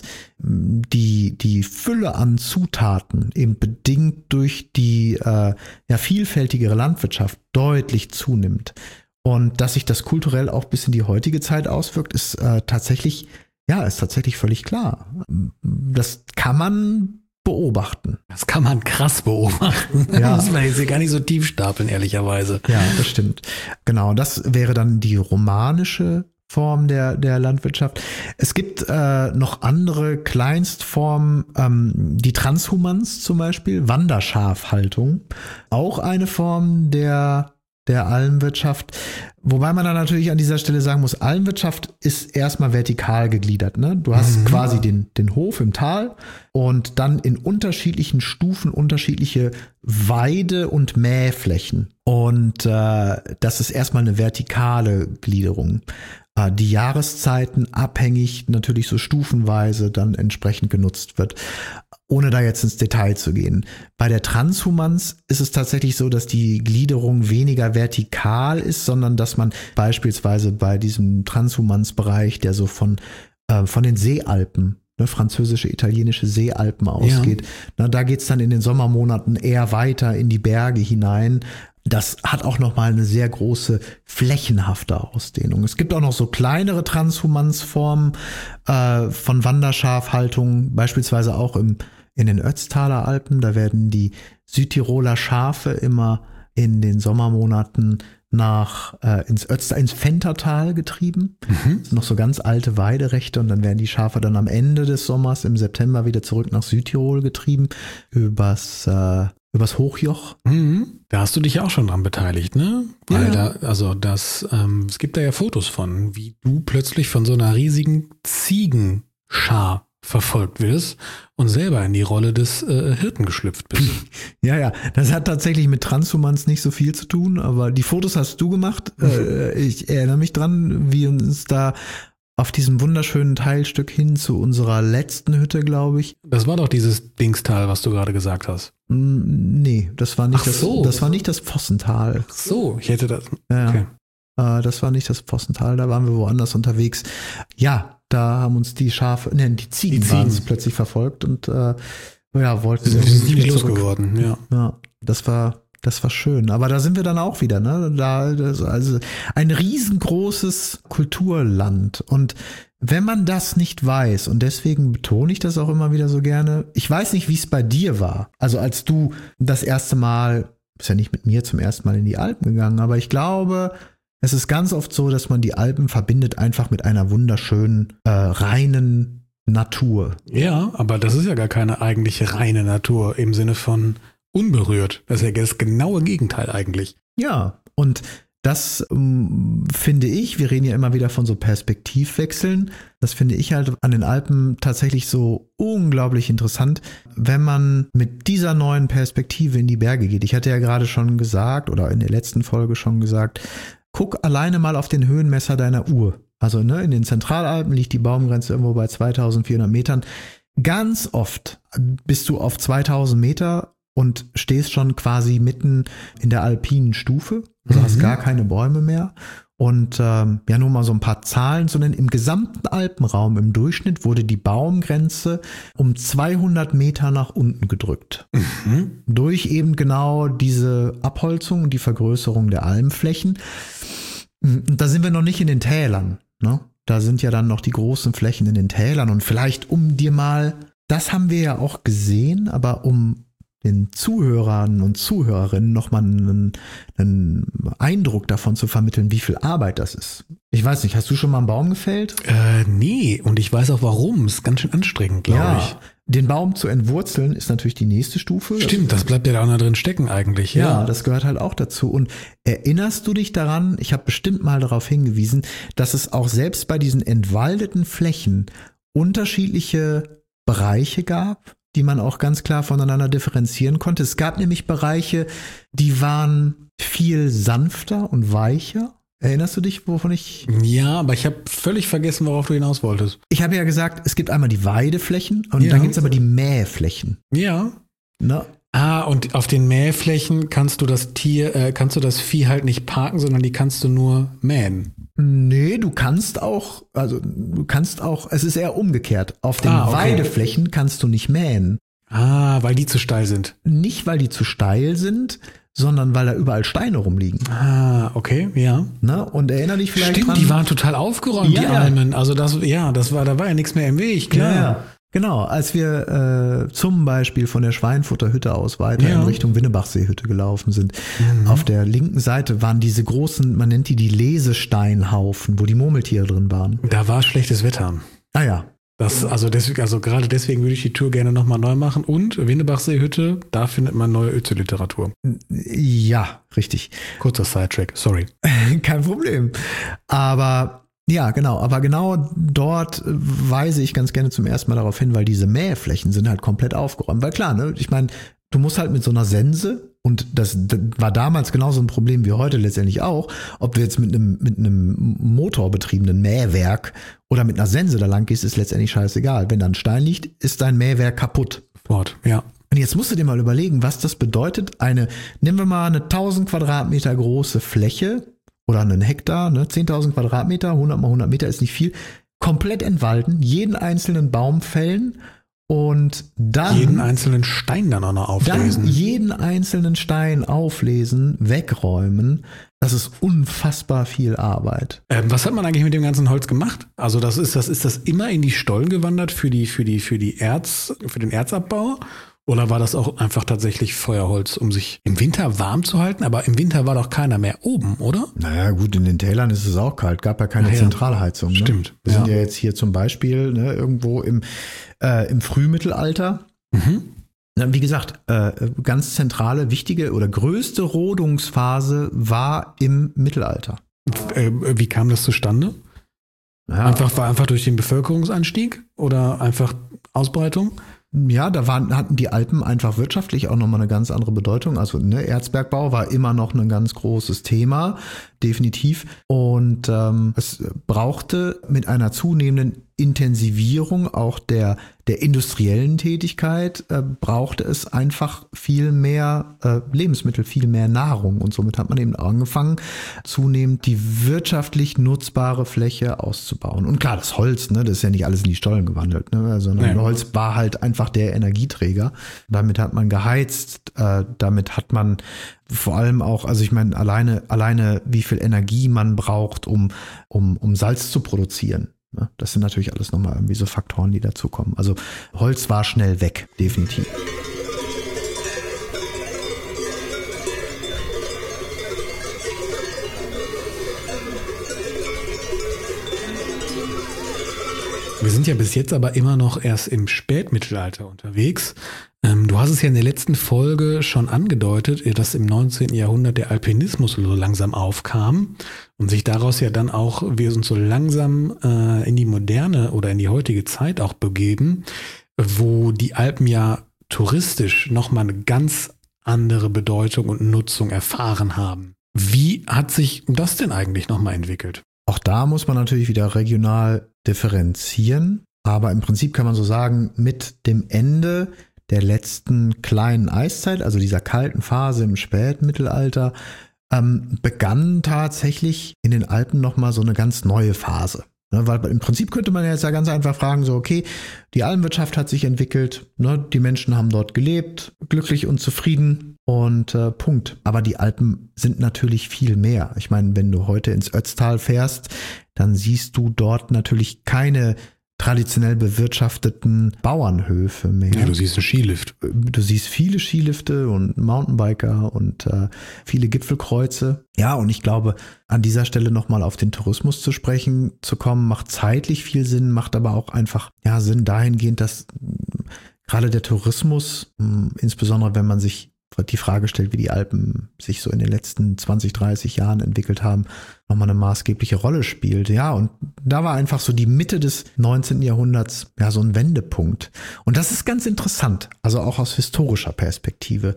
die Fülle an Zutaten eben bedingt durch die vielfältigere Landwirtschaft deutlich zunimmt. Und dass sich das kulturell auch bis in die heutige Zeit auswirkt, ist tatsächlich völlig klar. Das kann man beobachten. Das kann man krass beobachten. Ja. Da muss man jetzt hier gar nicht so tief stapeln, ehrlicherweise. Ja, das stimmt. Genau, das wäre dann die romanische Form der Landwirtschaft. Es gibt noch andere Kleinstformen, die Transhumans zum Beispiel, Wanderschafhaltung, auch eine Form der Almwirtschaft. Wobei man dann natürlich an dieser Stelle sagen muss, Almwirtschaft ist erstmal vertikal gegliedert. Ne? Du hast quasi den Hof im Tal und dann in unterschiedlichen Stufen unterschiedliche Weide- und Mähflächen. Und das ist erstmal eine vertikale Gliederung. Die Jahreszeiten abhängig, natürlich so stufenweise dann entsprechend genutzt wird, ohne da jetzt ins Detail zu gehen. Bei der Transhumans ist es tatsächlich so, dass die Gliederung weniger vertikal ist, sondern dass man beispielsweise bei diesem Transhumans-Bereich, der so von den Seealpen, ne, französische, italienische Seealpen ausgeht, na, da geht's dann in den Sommermonaten eher weiter in die Berge hinein. Das hat auch nochmal eine sehr große flächenhafte Ausdehnung. Es gibt auch noch so kleinere Transhumansformen von Wanderschafhaltung, beispielsweise auch in den Ötztaler Alpen. Da werden die Südtiroler Schafe immer in den Sommermonaten ins Fentertal getrieben. Das sind noch so ganz alte Weiderechte und dann werden die Schafe dann am Ende des Sommers im September wieder zurück nach Südtirol getrieben übers Hochjoch. Da hast du dich auch schon dran beteiligt, ne? Weil es gibt da ja Fotos von, wie du plötzlich von so einer riesigen Ziegenschar verfolgt wirst und selber in die Rolle des Hirten geschlüpft bist. Ja, das hat tatsächlich mit Transhumans nicht so viel zu tun, aber die Fotos hast du gemacht. Ich erinnere mich dran, wie uns da auf diesem wunderschönen Teilstück hin zu unserer letzten Hütte, glaube ich. Das war doch dieses Dingstal, was du gerade gesagt hast. Nee, das war nicht das war nicht das Pfossental. Ach so, ich hätte das. Ja, okay. Das war nicht das Pfossental, da waren wir woanders unterwegs. Ja, da haben uns die Ziegen waren es plötzlich verfolgt und wollten wir sind nicht losgeworden. Ja, das war schön. Aber da sind wir dann auch wieder, ne? Also ein riesengroßes Kulturland. Und wenn man das nicht weiß, und deswegen betone ich das auch immer wieder so gerne, ich weiß nicht, wie es bei dir war. Also als du das erste Mal, bist ja nicht mit mir zum ersten Mal in die Alpen gegangen, aber ich glaube, es ist ganz oft so, dass man die Alpen verbindet einfach mit einer wunderschönen, reinen Natur. Ja, aber das ist ja gar keine eigentliche reine Natur im Sinne von unberührt. Das ist ja das genaue Gegenteil eigentlich. Ja, und das finde ich, wir reden ja immer wieder von so Perspektivwechseln, das finde ich halt an den Alpen tatsächlich so unglaublich interessant, wenn man mit dieser neuen Perspektive in die Berge geht. Ich hatte ja gerade schon gesagt oder in der letzten Folge schon gesagt, guck alleine mal auf den Höhenmesser deiner Uhr. Also in den Zentralalpen liegt die Baumgrenze irgendwo bei 2400 Metern. Ganz oft bist du auf 2000 Meter und stehst schon quasi mitten in der alpinen Stufe. Also hast gar keine Bäume mehr. Und nur mal so ein paar Zahlen zu nennen. Im gesamten Alpenraum im Durchschnitt wurde die Baumgrenze um 200 Meter nach unten gedrückt. Durch eben genau diese Abholzung und die Vergrößerung der Almflächen. Da sind wir noch nicht in den Tälern. Ne? Da sind ja dann noch die großen Flächen in den Tälern. Und vielleicht das haben wir ja auch gesehen, aber um den Zuhörern und Zuhörerinnen nochmal einen Eindruck davon zu vermitteln, wie viel Arbeit das ist. Ich weiß nicht, hast du schon mal einen Baum gefällt? Nee, und ich weiß auch warum. Ist ganz schön anstrengend, glaube ich. Den Baum zu entwurzeln ist natürlich die nächste Stufe. Stimmt, das bleibt ja da auch noch drin stecken eigentlich. Ja, das gehört halt auch dazu. Und erinnerst du dich daran, ich habe bestimmt mal darauf hingewiesen, dass es auch selbst bei diesen entwaldeten Flächen unterschiedliche Bereiche gab, die man auch ganz klar voneinander differenzieren konnte. Es gab nämlich Bereiche, die waren viel sanfter und weicher. Erinnerst du dich, wovon ich... Ja, aber ich habe völlig vergessen, worauf du hinaus wolltest. Ich habe ja gesagt, es gibt einmal die Weideflächen und dann gibt es aber die Mähflächen. Ja. Na? Und auf den Mähflächen kannst du das Vieh halt nicht parken, sondern die kannst du nur mähen. Nee, du kannst auch, es ist eher umgekehrt. Auf den Weideflächen kannst du nicht mähen. Weil die zu steil sind. Nicht, weil die zu steil sind, sondern weil da überall Steine rumliegen. Okay, ja. Na, und erinnere dich vielleicht dran. Die waren total aufgeräumt, die Almen. Also da war ja nichts mehr im Weg, klar. Ja. Genau, als wir zum Beispiel von der Schweinfurter aus weiter in Richtung Winnebachseehütte gelaufen sind, auf der linken Seite waren diese großen, man nennt die Lesesteinhaufen, wo die Murmeltiere drin waren. Da war schlechtes Wetter. Gerade deswegen würde ich die Tour gerne nochmal neu machen. Und Winnebachseehütte, da findet man neue Ötze-Literatur. Ja, richtig. Kurzer Sidetrack, sorry. Kein Problem. Aber genau dort weise ich ganz gerne zum ersten Mal darauf hin, weil diese Mähflächen sind halt komplett aufgeräumt. Weil klar, ne, ich meine, du musst halt mit so einer Sense, und das war damals genauso ein Problem wie heute letztendlich auch, ob du jetzt mit einem motorbetriebenen Mähwerk oder mit einer Sense da lang gehst, ist letztendlich scheißegal. Wenn da ein Stein liegt, ist dein Mähwerk kaputt. Ja. Und jetzt musst du dir mal überlegen, was das bedeutet. Nehmen wir mal eine 1000 Quadratmeter große Fläche oder einen Hektar, 10.000 Quadratmeter, 100 mal 100 Meter ist nicht viel, komplett entwalden, jeden einzelnen Baum fällen und dann... Jeden einzelnen Stein dann auch noch auflesen. Dann jeden einzelnen Stein auflesen, wegräumen. Das ist unfassbar viel Arbeit. Was hat man eigentlich mit dem ganzen Holz gemacht? Also ist das immer in die Stollen gewandert für den Erzabbau? Oder war das auch einfach tatsächlich Feuerholz, um sich im Winter warm zu halten? Aber im Winter war doch keiner mehr oben, oder? Naja, gut, in den Tälern ist es auch kalt. Gab ja keine Zentralheizung. Ne? Stimmt. Wir sind ja jetzt hier zum Beispiel irgendwo im Frühmittelalter. Wie gesagt, ganz zentrale, wichtige oder größte Rodungsphase war im Mittelalter. Wie kam das zustande? Ja. War einfach durch den Bevölkerungsanstieg oder einfach Ausbreitung? Ja, hatten die Alpen einfach wirtschaftlich auch nochmal eine ganz andere Bedeutung. Also Erzbergbau war immer noch ein ganz großes Thema, definitiv. Und es brauchte mit einer zunehmenden Intensivierung auch der industriellen Tätigkeit, brauchte es einfach viel mehr Lebensmittel, viel mehr Nahrung. Und somit hat man eben angefangen, zunehmend die wirtschaftlich nutzbare Fläche auszubauen. Und klar, das Holz, das ist ja nicht alles in die Stollen gewandelt, sondern Holz war halt einfach der Energieträger. Damit hat man geheizt, damit hat man vor allem auch, also ich meine, alleine wie viel Energie man braucht, um Salz zu produzieren. Das sind natürlich alles nochmal irgendwie so Faktoren, die dazukommen. Also Holz war schnell weg, definitiv. Wir sind ja bis jetzt aber immer noch erst im Spätmittelalter unterwegs. Du hast es ja in der letzten Folge schon angedeutet, dass im 19. Jahrhundert der Alpinismus so langsam aufkam und sich daraus ja dann auch wir uns so langsam in die moderne oder in die heutige Zeit auch begeben, wo die Alpen ja touristisch nochmal eine ganz andere Bedeutung und Nutzung erfahren haben. Wie hat sich das denn eigentlich nochmal entwickelt? Auch da muss man natürlich wieder regional differenzieren, aber im Prinzip kann man so sagen, mit dem Ende der letzten kleinen Eiszeit, also dieser kalten Phase im Spätmittelalter, begann tatsächlich in den Alpen nochmal so eine ganz neue Phase. Ne, weil im Prinzip könnte man jetzt ja ganz einfach fragen, so okay, die Alpenwirtschaft hat sich entwickelt, ne, die Menschen haben dort gelebt, glücklich und zufrieden und Punkt. Aber die Alpen sind natürlich viel mehr. Ich meine, wenn du heute ins Ötztal fährst, dann siehst du dort natürlich keine traditionell bewirtschafteten Bauernhöfe mehr. Ja, du siehst einen Skilift. Du siehst viele Skilifte und Mountainbiker und viele Gipfelkreuze. Ja, und ich glaube, an dieser Stelle nochmal auf den Tourismus zu sprechen zu kommen, macht zeitlich viel Sinn, macht aber auch einfach Sinn dahingehend, dass gerade der Tourismus, insbesondere wenn man sich die Frage stellt, wie die Alpen sich so in den letzten 20, 30 Jahren entwickelt haben, nochmal eine maßgebliche Rolle spielt. Ja, und da war einfach so die Mitte des 19. Jahrhunderts so ein Wendepunkt. Und das ist ganz interessant, also auch aus historischer Perspektive.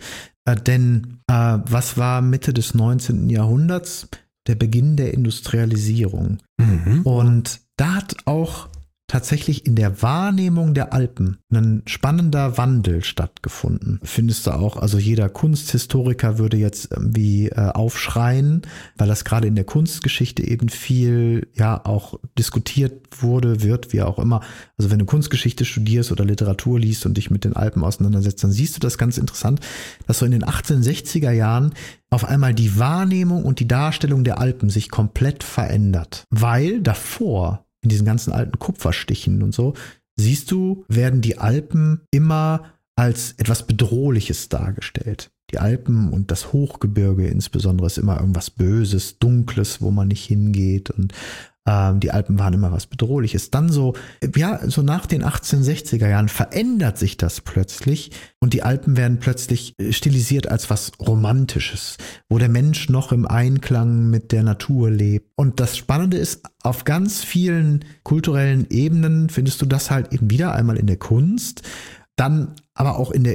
Denn was war Mitte des 19. Jahrhunderts? Der Beginn der Industrialisierung. Mhm. Und da hat auch tatsächlich in der Wahrnehmung der Alpen ein spannender Wandel stattgefunden. Findest du auch, also jeder Kunsthistoriker würde jetzt irgendwie aufschreien, weil das gerade in der Kunstgeschichte eben viel auch diskutiert wird, wie auch immer. Also wenn du Kunstgeschichte studierst oder Literatur liest und dich mit den Alpen auseinandersetzt, dann siehst du das ganz interessant, dass so in den 1860er Jahren auf einmal die Wahrnehmung und die Darstellung der Alpen sich komplett verändert. Weil davor in diesen ganzen alten Kupferstichen und so, siehst du, werden die Alpen immer als etwas Bedrohliches dargestellt. Die Alpen und das Hochgebirge insbesondere ist immer irgendwas Böses, Dunkles, wo man nicht hingeht und die Alpen waren immer was Bedrohliches. Dann so nach den 1860er Jahren verändert sich das plötzlich und die Alpen werden plötzlich stilisiert als was Romantisches, wo der Mensch noch im Einklang mit der Natur lebt. Und das Spannende ist, auf ganz vielen kulturellen Ebenen findest du das halt eben wieder einmal in der Kunst, dann aber auch in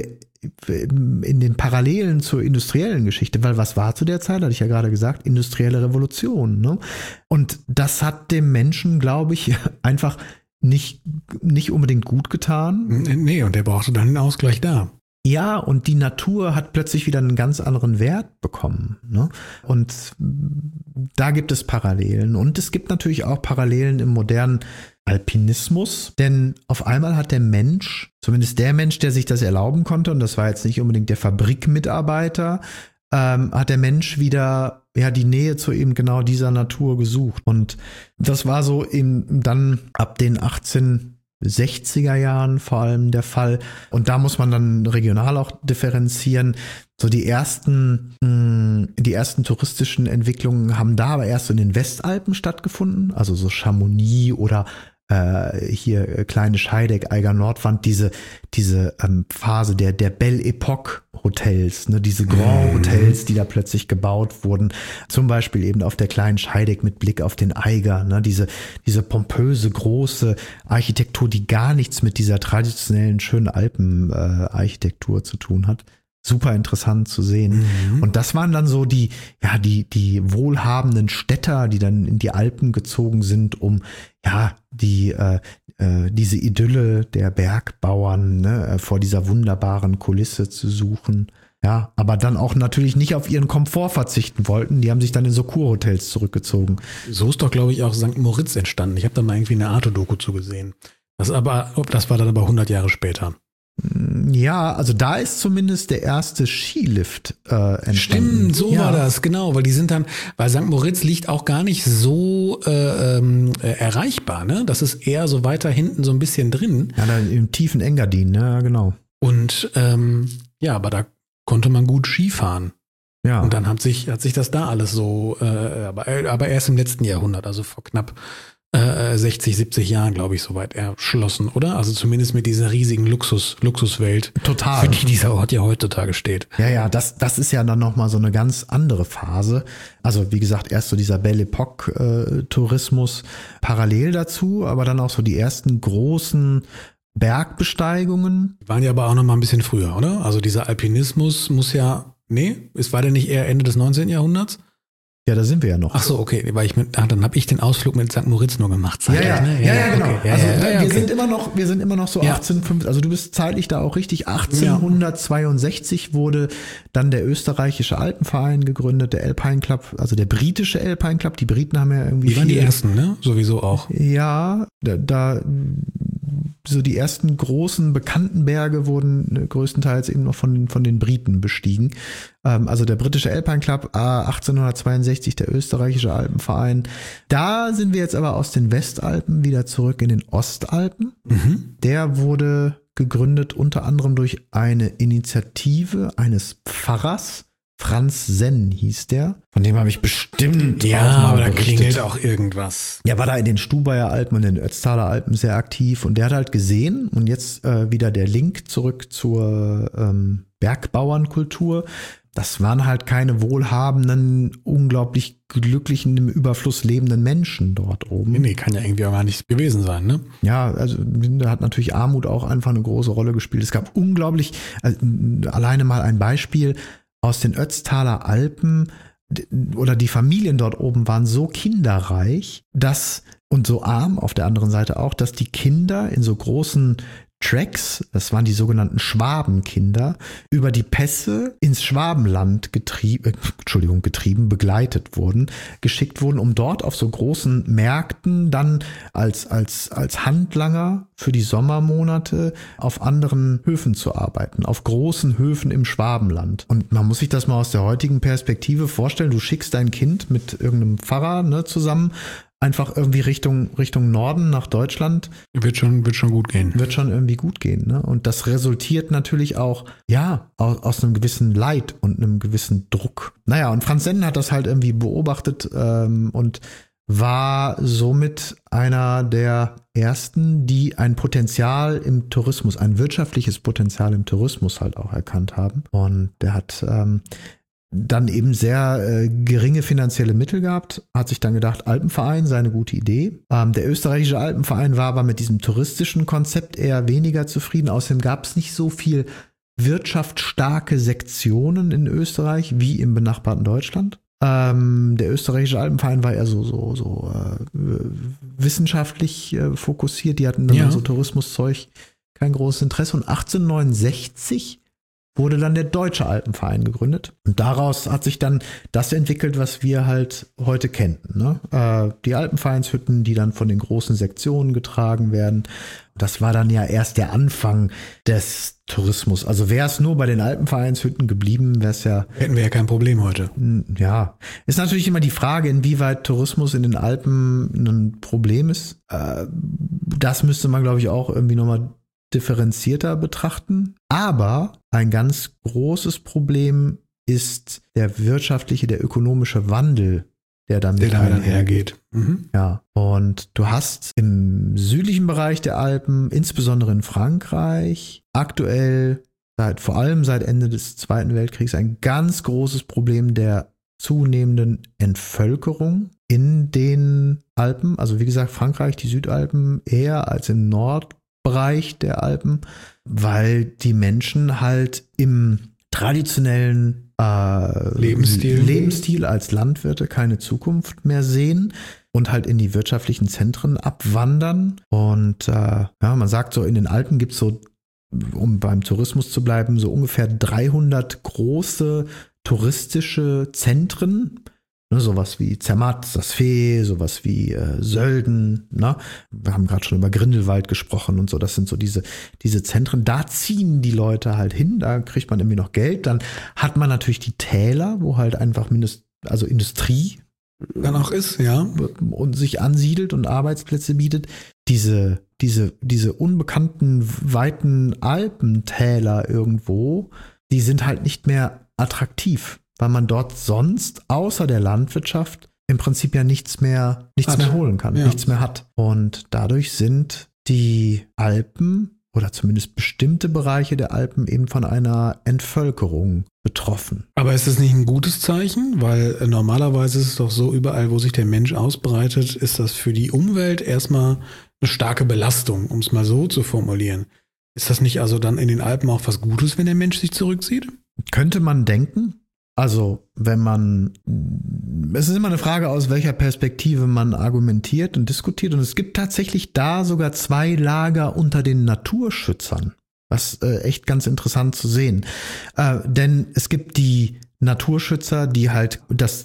den Parallelen zur industriellen Geschichte, weil was war zu der Zeit, hatte ich ja gerade gesagt, industrielle Revolution. Ne? Und das hat dem Menschen, glaube ich, einfach nicht unbedingt gut getan. Nee, und der brauchte dann einen Ausgleich da. Ja, und die Natur hat plötzlich wieder einen ganz anderen Wert bekommen. Ne? Und da gibt es Parallelen. Und es gibt natürlich auch Parallelen im modernen Alpinismus, denn auf einmal hat der Mensch, zumindest der Mensch, der sich das erlauben konnte, und das war jetzt nicht unbedingt der Fabrikmitarbeiter, hat der Mensch wieder die Nähe zu eben genau dieser Natur gesucht. Und das war so eben dann ab den 1860er Jahren vor allem der Fall. Und da muss man dann regional auch differenzieren. So die ersten touristischen Entwicklungen haben da aber erst in den Westalpen stattgefunden, also so Chamonix oder hier kleine Scheideck, Eiger Nordwand, diese Phase der Belle Epoque Hotels, ne, diese Grand Hotels, die da plötzlich gebaut wurden, zum Beispiel eben auf der kleinen Scheideck mit Blick auf den Eiger, ne, diese pompöse, große Architektur, die gar nichts mit dieser traditionellen, schönen Alpenarchitektur zu tun hat. Super interessant zu sehen. Mhm. Und das waren dann so die wohlhabenden Städter, die dann in die Alpen gezogen sind, um diese Idylle der Bergbauern, ne, vor dieser wunderbaren Kulisse zu suchen. Ja, aber dann auch natürlich nicht auf ihren Komfort verzichten wollten. Die haben sich dann in so Kurhotels zurückgezogen. So ist doch, glaube ich, auch St. Moritz entstanden. Ich habe da mal irgendwie eine Arte-Doku zugesehen. Das war dann aber 100 Jahre später. Ja, also da ist zumindest der erste Skilift entstanden. Stimmt, so war das, genau, weil St. Moritz liegt auch gar nicht so erreichbar, ne? Das ist eher so weiter hinten so ein bisschen drin. Ja, da im tiefen Engadin, ne, genau. Und aber da konnte man gut Skifahren. Ja. Und dann hat sich das da alles so, aber erst im letzten Jahrhundert, also vor knapp 60, 70 Jahren, glaube ich, soweit erschlossen, oder? Also zumindest mit dieser riesigen Luxuswelt. Total. Für die dieser Ort ja heutzutage steht. Ja, das ist ja dann nochmal so eine ganz andere Phase. Also wie gesagt, erst so dieser Belle Époque Tourismus parallel dazu, aber dann auch so die ersten großen Bergbesteigungen. Waren ja aber auch noch mal ein bisschen früher, oder? Also dieser Alpinismus war der nicht eher Ende des 19. Jahrhunderts? Ja, da sind wir ja noch. Ach so, okay, weil dann habe ich den Ausflug mit St. Moritz nur gemacht. Ja, genau. Okay. Wir sind immer noch so 1850, also du bist zeitlich da auch richtig. 1862 wurde dann der österreichische Alpenverein gegründet, der Alpine Club, also der britische Alpine Club. Die Briten haben ja irgendwie. Die waren die ersten, ne? Sowieso auch. Ja, da so die ersten großen bekannten Berge wurden größtenteils eben noch von den Briten bestiegen. Also der britische Alpine Club, 1862 der österreichische Alpenverein. Da sind wir jetzt aber aus den Westalpen wieder zurück in den Ostalpen. Mhm. Der wurde gegründet unter anderem durch eine Initiative eines Pfarrers. Franz Senn hieß der. Von dem habe ich bestimmt auch mal berichtet. Da klingelt auch irgendwas. Er war da in den Stubaier Alpen und in den Ötztaler Alpen sehr aktiv und der hat halt gesehen, und jetzt wieder der Link zurück zur Bergbauernkultur. Das waren halt keine wohlhabenden, unglaublich glücklichen, im Überfluss lebenden Menschen dort oben. Nee, kann ja irgendwie auch gar nicht gewesen sein, ne? Ja, also da hat natürlich Armut auch einfach eine große Rolle gespielt. Es gab unglaublich, alleine mal ein Beispiel, aus den Ötztaler Alpen oder die Familien dort oben waren so kinderreich, und so arm auf der anderen Seite auch, dass die Kinder in so großen Tracks, das waren die sogenannten Schwabenkinder, über die Pässe ins Schwabenland begleitet wurden, geschickt wurden, um dort auf so großen Märkten dann als Handlanger für die Sommermonate auf anderen Höfen zu arbeiten, auf großen Höfen im Schwabenland. Und man muss sich das mal aus der heutigen Perspektive vorstellen, du schickst dein Kind mit irgendeinem Pfarrer zusammen, einfach irgendwie Richtung Norden nach Deutschland. Wird schon gut gehen. Wird schon irgendwie gut gehen, ne? Und das resultiert natürlich auch, aus einem gewissen Leid und einem gewissen Druck. Naja, und Franz Senn hat das halt irgendwie beobachtet und war somit einer der ersten, die ein Potenzial im Tourismus, ein wirtschaftliches Potenzial im Tourismus halt auch erkannt haben. Und der hat dann eben sehr geringe finanzielle Mittel gehabt, hat sich dann gedacht, Alpenverein sei eine gute Idee. Der österreichische Alpenverein war aber mit diesem touristischen Konzept eher weniger zufrieden. Außerdem gab es nicht so viel wirtschaftsstarke Sektionen in Österreich wie im benachbarten Deutschland. Der österreichische Alpenverein war eher so wissenschaftlich fokussiert. Die hatten dann an so Tourismuszeug kein großes Interesse. Und 1869 wurde dann der Deutsche Alpenverein gegründet. Und daraus hat sich dann das entwickelt, was wir halt heute kennen, ne? Die Alpenvereinshütten, die dann von den großen Sektionen getragen werden. Das war dann ja erst der Anfang des Tourismus. Also wäre es nur bei den Alpenvereinshütten geblieben, hätten wir ja kein Problem heute. Ja, ist natürlich immer die Frage, inwieweit Tourismus in den Alpen ein Problem ist. Das müsste man, glaube ich, auch irgendwie nochmal differenzierter betrachten. Aber ein ganz großes Problem ist der wirtschaftliche, der ökonomische Wandel, der damit einhergeht. Mhm. Ja, und du hast im südlichen Bereich der Alpen, insbesondere in Frankreich, aktuell vor allem seit Ende des Zweiten Weltkriegs ein ganz großes Problem der zunehmenden Entvölkerung in den Alpen. Also wie gesagt, Frankreich, die Südalpen eher als im Nordbereich der Alpen, weil die Menschen halt im traditionellen Lebensstil als Landwirte keine Zukunft mehr sehen und halt in die wirtschaftlichen Zentren abwandern. Und man sagt so, in den Alpen gibt es so, um beim Tourismus zu bleiben, so ungefähr 300 große touristische Zentren. Ne, sowas wie Zermatt, Saas-Fee, sowas wie Sölden. Ne? Wir haben gerade schon über Grindelwald gesprochen und so. Das sind so diese Zentren. Da ziehen die Leute halt hin. Da kriegt man irgendwie noch Geld. Dann hat man natürlich die Täler, wo halt einfach Industrie dann auch ist, ja, und sich ansiedelt und Arbeitsplätze bietet. Diese unbekannten weiten Alpentäler irgendwo, die sind halt nicht mehr attraktiv, weil man dort sonst außer der Landwirtschaft im Prinzip ja nichts mehr holen kann, nichts mehr hat. Und dadurch sind die Alpen oder zumindest bestimmte Bereiche der Alpen eben von einer Entvölkerung betroffen. Aber ist das nicht ein gutes Zeichen? Weil normalerweise ist es doch so, überall, wo sich der Mensch ausbreitet, ist das für die Umwelt erstmal eine starke Belastung, um es mal so zu formulieren. Ist das nicht also dann in den Alpen auch was Gutes, wenn der Mensch sich zurückzieht? Könnte man denken. Also, es ist immer eine Frage, aus welcher Perspektive man argumentiert und diskutiert. Und es gibt tatsächlich da sogar 2 Lager unter den Naturschützern. Was echt ganz interessant zu sehen. Denn es gibt die Naturschützer, die halt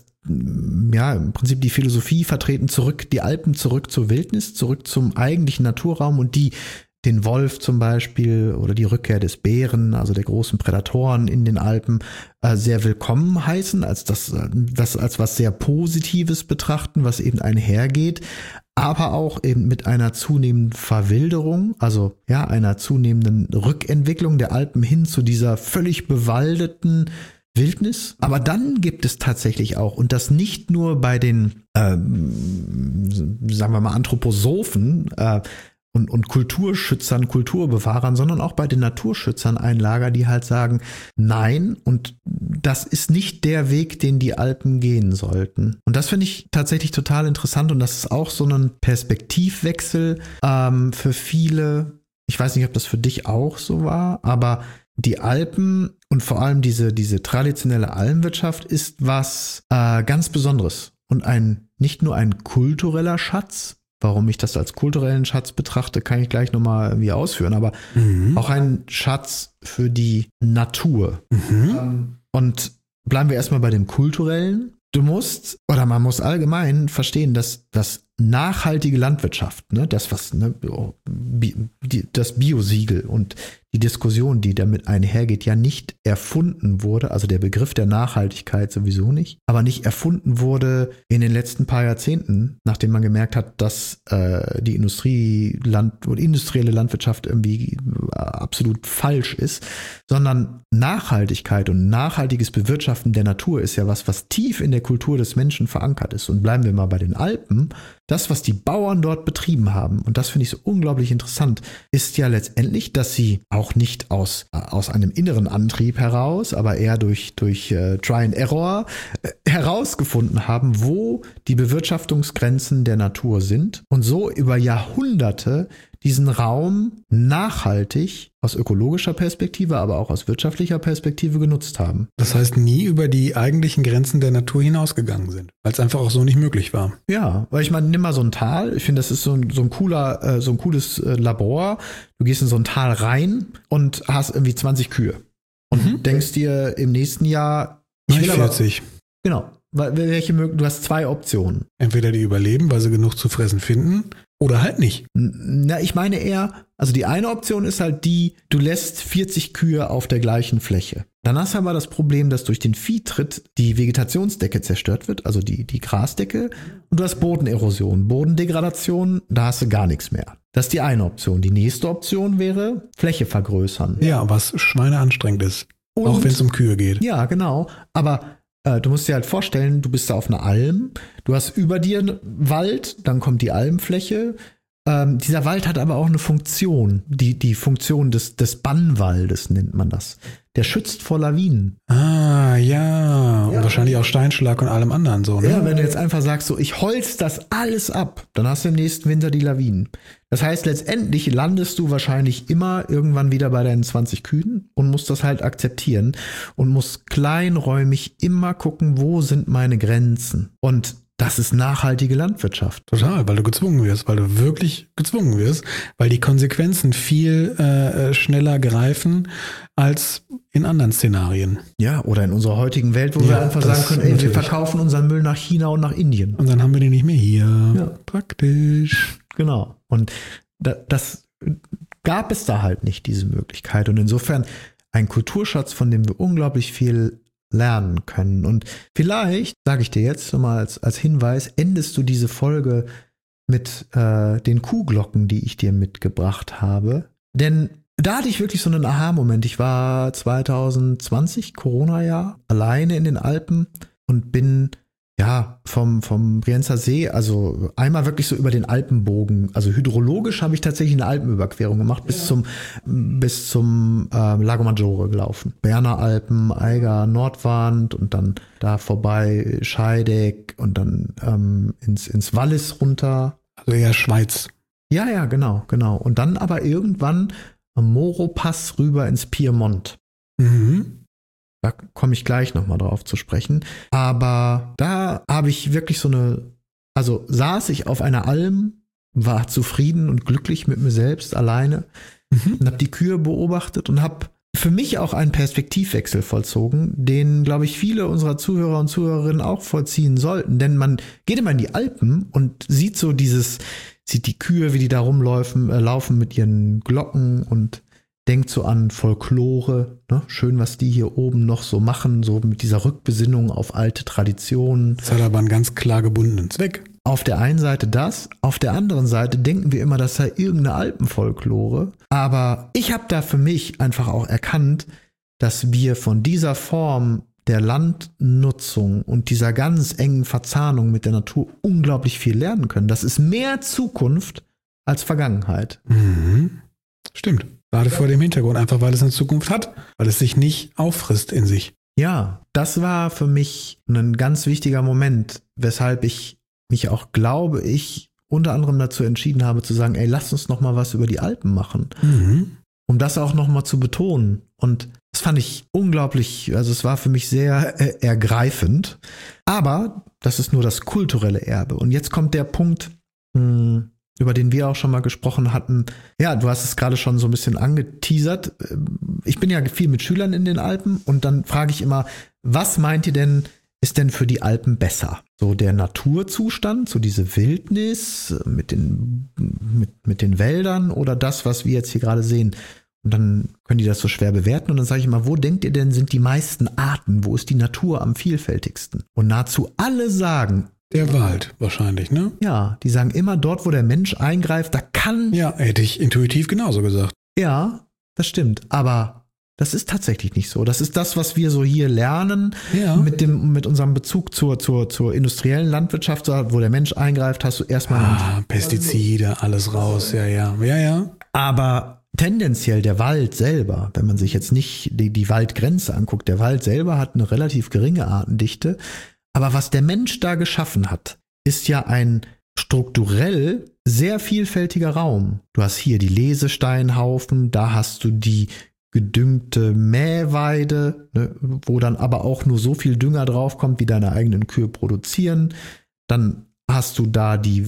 im Prinzip die Philosophie vertreten, die Alpen zurück zur Wildnis, zurück zum eigentlichen Naturraum und die den Wolf zum Beispiel oder die Rückkehr des Bären, also der großen Prädatoren in den Alpen, sehr willkommen heißen, als das als was sehr Positives betrachten, was eben einhergeht, aber auch eben mit einer zunehmenden Verwilderung, also ja, einer zunehmenden Rückentwicklung der Alpen hin zu dieser völlig bewaldeten Wildnis. Aber dann gibt es tatsächlich auch, und das nicht nur bei den, sagen wir mal, Anthroposophen, und Kulturschützern, Kulturbewahrern, sondern auch bei den Naturschützern ein Lager, die halt sagen, nein, und das ist nicht der Weg, den die Alpen gehen sollten. Und das finde ich tatsächlich total interessant und das ist auch so ein Perspektivwechsel für viele. Ich weiß nicht, ob das für dich auch so war, aber die Alpen und vor allem diese traditionelle Almwirtschaft ist was ganz Besonderes und nicht nur ein kultureller Schatz. Warum ich das als kulturellen Schatz betrachte, kann ich gleich nochmal irgendwie ausführen, aber auch ein Schatz für die Natur. Und bleiben wir erstmal bei dem kulturellen. Man muss allgemein verstehen, dass das nachhaltige Landwirtschaft, das Biosiegel und die Diskussion, die damit einhergeht, ja nicht erfunden wurde, also der Begriff der Nachhaltigkeit sowieso nicht, aber nicht erfunden wurde in den letzten paar Jahrzehnten, nachdem man gemerkt hat, dass die industrielle Landwirtschaft irgendwie absolut falsch ist, sondern Nachhaltigkeit und nachhaltiges Bewirtschaften der Natur ist ja was tief in der Kultur des Menschen verankert ist. Und bleiben wir mal bei den Alpen. Das, was die Bauern dort betrieben haben, und das finde ich so unglaublich interessant, ist ja letztendlich, dass sie auch nicht aus einem inneren Antrieb heraus, aber eher durch Try and Error herausgefunden haben, wo die Bewirtschaftungsgrenzen der Natur sind und so über Jahrhunderte diesen Raum nachhaltig aus ökologischer Perspektive, aber auch aus wirtschaftlicher Perspektive genutzt haben. Das heißt, nie über die eigentlichen Grenzen der Natur hinausgegangen sind, weil es einfach auch so nicht möglich war. Ja, weil ich meine, nimm mal so ein Tal. Ich finde, das ist so ein cooles Labor. Du gehst in so ein Tal rein und hast irgendwie 20 Kühe und denkst dir im nächsten Jahr, ich will 40. Genau. Du hast 2 Optionen. Entweder die überleben, weil sie genug zu fressen finden, oder halt nicht. Na, ich meine eher, also die eine Option ist halt du lässt 40 Kühe auf der gleichen Fläche. Dann hast du aber das Problem, dass durch den Viehtritt die Vegetationsdecke zerstört wird, also die Grasdecke, und du hast Bodenerosion, Bodendegradation, da hast du gar nichts mehr. Das ist die eine Option. Die nächste Option wäre Fläche vergrößern. Ja, was schweineanstrengend ist. Auch wenn es um Kühe geht. Ja, genau. Aber du musst dir halt vorstellen, du bist da auf einer Alm, du hast über dir einen Wald, dann kommt die Almfläche. Dieser Wald hat aber auch eine Funktion, die Funktion des Bannwaldes nennt man das. Der schützt vor Lawinen. Ah, ja. Und wahrscheinlich auch Steinschlag und allem anderen so, ne? Ja, wenn du jetzt einfach sagst, so, ich holz das alles ab, dann hast du im nächsten Winter die Lawinen. Das heißt, letztendlich landest du wahrscheinlich immer irgendwann wieder bei deinen 20 Kühen und musst das halt akzeptieren und musst kleinräumig immer gucken, wo sind meine Grenzen. Und das ist nachhaltige Landwirtschaft. Total, weil du wirklich gezwungen wirst, weil die Konsequenzen viel schneller greifen als in anderen Szenarien. Ja, oder in unserer heutigen Welt, wo wir einfach sagen können, wir verkaufen unseren Müll nach China und nach Indien. Und dann haben wir den nicht mehr hier. Ja. Praktisch. Genau. Und das gab es da halt nicht, diese Möglichkeit. Und insofern ein Kulturschatz, von dem wir unglaublich viel lernen können. Und vielleicht, sage ich dir jetzt mal als Hinweis, endest du diese Folge mit den Kuhglocken, die ich dir mitgebracht habe. Denn da hatte ich wirklich so einen Aha-Moment. Ich war 2020, Corona-Jahr, alleine in den Alpen und bin vom Brienzer See, also einmal wirklich so über den Alpenbogen. Also hydrologisch habe ich tatsächlich eine Alpenüberquerung gemacht, bis zum Lago Maggiore gelaufen. Berner Alpen, Eiger, Nordwand und dann da vorbei Scheidegg und dann ins Wallis runter. Also eher Schweiz. Ja, genau. Und dann aber irgendwann am Moro-Pass rüber ins Piemont. Mhm. Da komme ich gleich nochmal drauf zu sprechen. Aber da habe ich wirklich saß ich auf einer Alm, war zufrieden und glücklich mit mir selbst alleine und habe die Kühe beobachtet und habe für mich auch einen Perspektivwechsel vollzogen, den, glaube ich, viele unserer Zuhörer und Zuhörerinnen auch vollziehen sollten. Denn man geht immer in die Alpen und sieht sieht die Kühe, wie die da laufen mit ihren Glocken und denkt so an Folklore, ne? Schön, was die hier oben noch so machen, so mit dieser Rückbesinnung auf alte Traditionen. Das hat aber einen ganz klar gebundenen Zweck. Auf der einen Seite das, auf der anderen Seite denken wir immer, das sei irgendeine Alpenfolklore. Aber ich habe da für mich einfach auch erkannt, dass wir von dieser Form der Landnutzung und dieser ganz engen Verzahnung mit der Natur unglaublich viel lernen können. Das ist mehr Zukunft als Vergangenheit. Mhm. Stimmt. Gerade vor dem Hintergrund, einfach weil es eine Zukunft hat, weil es sich nicht auffrisst in sich. Ja, das war für mich ein ganz wichtiger Moment, weshalb ich mich auch, glaube ich, unter anderem dazu entschieden habe zu sagen, ey, lass uns noch mal was über die Alpen machen, um das auch noch mal zu betonen. Und das fand ich unglaublich, also es war für mich sehr ergreifend. Aber das ist nur das kulturelle Erbe. Und jetzt kommt der Punkt, über den wir auch schon mal gesprochen hatten. Ja, du hast es gerade schon so ein bisschen angeteasert. Ich bin ja viel mit Schülern in den Alpen und dann frage ich immer, was meint ihr denn, ist denn für die Alpen besser? So der Naturzustand, so diese Wildnis mit den Wäldern oder das, was wir jetzt hier gerade sehen? Und dann können die das so schwer bewerten und dann sage ich immer, wo denkt ihr denn, sind die meisten Arten? Wo ist die Natur am vielfältigsten? Und nahezu alle sagen, der Wald wahrscheinlich, ne? Ja, die sagen immer dort, wo der Mensch eingreift, da kann... Ja, hätte ich intuitiv genauso gesagt. Ja, das stimmt, aber das ist tatsächlich nicht so. Das ist das, was wir so hier lernen, mit unserem Bezug zur industriellen Landwirtschaft, wo der Mensch eingreift, hast du erstmal... Pestizide, alles raus, ja. Aber tendenziell der Wald selber, wenn man sich jetzt nicht die Waldgrenze anguckt, der Wald selber hat eine relativ geringe Artendichte. Aber was der Mensch da geschaffen hat, ist ja ein strukturell sehr vielfältiger Raum. Du hast hier die Lesesteinhaufen, da hast du die gedüngte Mähweide, ne, wo dann aber auch nur so viel Dünger draufkommt, wie deine eigenen Kühe produzieren. Dann hast du da die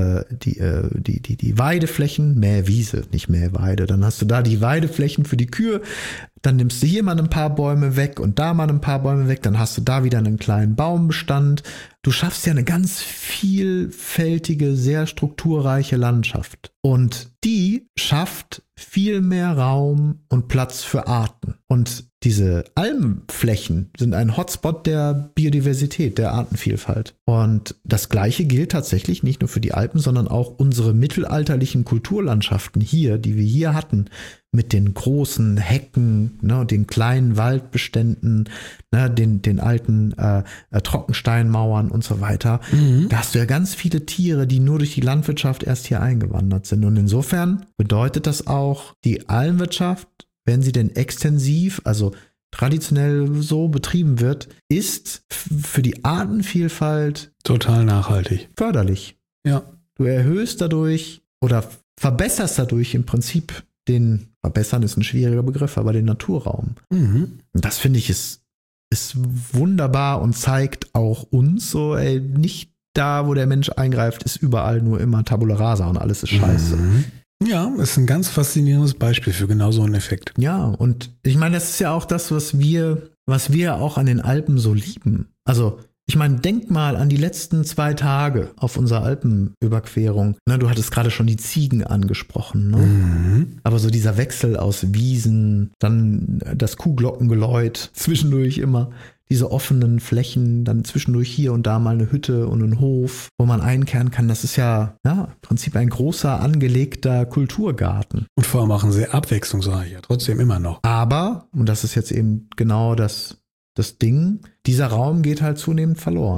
Weideflächen, Mähwiese, nicht Mähweide. Dann hast du da die Weideflächen für die Kühe. Dann nimmst du hier mal ein paar Bäume weg und da mal ein paar Bäume weg. Dann hast du da wieder einen kleinen Baumbestand. Du schaffst ja eine ganz vielfältige, sehr strukturreiche Landschaft. Und die schafft viel mehr Raum und Platz für Arten. Und diese Almflächen sind ein Hotspot der Biodiversität, der Artenvielfalt. Und das Gleiche gilt tatsächlich nicht nur für die Alpen, sondern auch unsere mittelalterlichen Kulturlandschaften hier, die wir hier hatten, mit den großen Hecken, ne, den kleinen Waldbeständen, ne, den alten Trockensteinmauern und so weiter. Da hast du ja ganz viele Tiere, die nur durch die Landwirtschaft erst hier eingewandert sind. Und insofern bedeutet das auch, die Almwirtschaft, wenn sie denn extensiv, also traditionell so betrieben wird, ist für die Artenvielfalt total nachhaltig. Förderlich. Ja. Du erhöhst dadurch oder verbesserst dadurch im Prinzip verbessern ist ein schwieriger Begriff, aber den Naturraum. Und das finde ich ist wunderbar und zeigt auch uns so, ey, nicht da, wo der Mensch eingreift, ist überall nur immer Tabula rasa und alles ist scheiße. Ja, ist ein ganz faszinierendes Beispiel für genau so einen Effekt. Ja, und ich meine, das ist ja auch das, was wir auch an den Alpen so lieben. Also, ich meine, denk mal an die letzten 2 Tage auf unserer Alpenüberquerung. Ne, du hattest gerade schon die Ziegen angesprochen. Ne? Aber so dieser Wechsel aus Wiesen, dann das Kuhglockengeläut, zwischendurch immer diese offenen Flächen, dann zwischendurch hier und da mal eine Hütte und ein Hof, wo man einkehren kann. Das ist ja im Prinzip ein großer angelegter Kulturgarten. Und vor allem auch eine sehr abwechslungsreich, ja, trotzdem immer noch. Aber, und das ist jetzt eben genau das Ding, dieser Raum geht halt zunehmend verloren.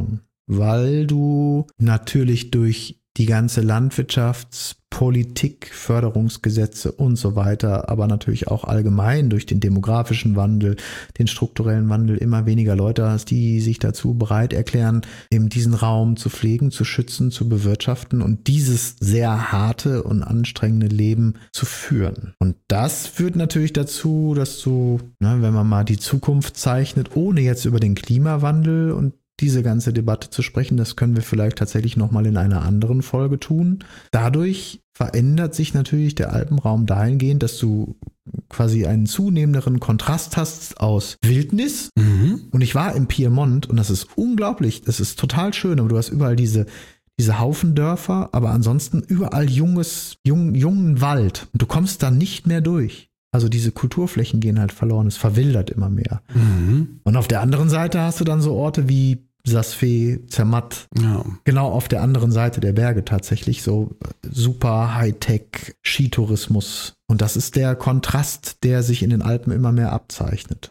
weil du natürlich durch die ganze Landwirtschaftspolitik, Förderungsgesetze und so weiter, aber natürlich auch allgemein durch den demografischen Wandel, den strukturellen Wandel immer weniger Leute hast, die sich dazu bereit erklären, eben diesen Raum zu pflegen, zu schützen, zu bewirtschaften und dieses sehr harte und anstrengende Leben zu führen. Und das führt natürlich dazu, dass du, wenn man mal die Zukunft zeichnet, ohne jetzt über den Klimawandel und diese ganze Debatte zu sprechen, das können wir vielleicht tatsächlich nochmal in einer anderen Folge tun. Dadurch verändert sich natürlich der Alpenraum dahingehend, dass du quasi einen zunehmenderen Kontrast hast aus Wildnis. Und ich war im Piemont und das ist unglaublich, das ist total schön, aber du hast überall diese Haufendörfer, aber ansonsten überall jungen Wald. Und du kommst da nicht mehr durch. Also diese Kulturflächen gehen halt verloren, es verwildert immer mehr. Und auf der anderen Seite hast du dann so Orte wie Saas-Fee, Zermatt, genau auf der anderen Seite der Berge tatsächlich so super Hightech Skitourismus. Und das ist der Kontrast, der sich in den Alpen immer mehr abzeichnet.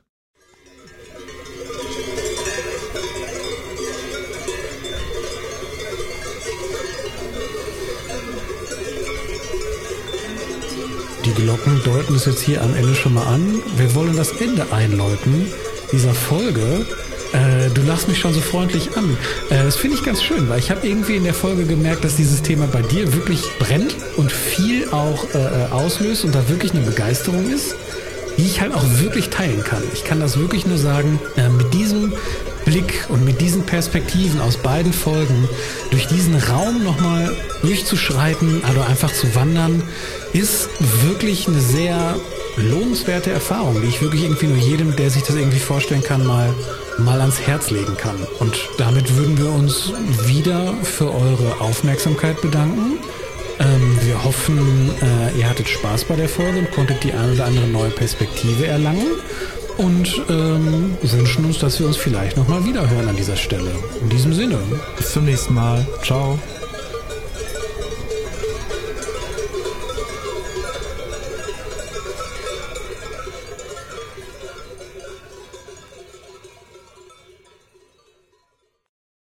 Die Glocken deuten es jetzt hier am Ende schon mal an. Wir wollen das Ende einläuten dieser Folge. Du lachst mich schon so freundlich an. Das finde ich ganz schön, weil ich habe irgendwie in der Folge gemerkt, dass dieses Thema bei dir wirklich brennt und viel auch auslöst und da wirklich eine Begeisterung ist, die ich halt auch wirklich teilen kann. Ich kann das wirklich nur sagen, mit diesem Blick und mit diesen Perspektiven aus beiden Folgen durch diesen Raum nochmal durchzuschreiten, also einfach zu wandern, ist wirklich eine sehr lohnenswerte Erfahrung, die ich wirklich irgendwie nur jedem, der sich das irgendwie vorstellen kann, mal ans Herz legen kann. Und damit würden wir uns wieder für eure Aufmerksamkeit bedanken. Wir hoffen, ihr hattet Spaß bei der Folge und konntet die eine oder andere neue Perspektive erlangen und wünschen uns, dass wir uns vielleicht nochmal wieder hören an dieser Stelle. In diesem Sinne. Bis zum nächsten Mal. Ciao.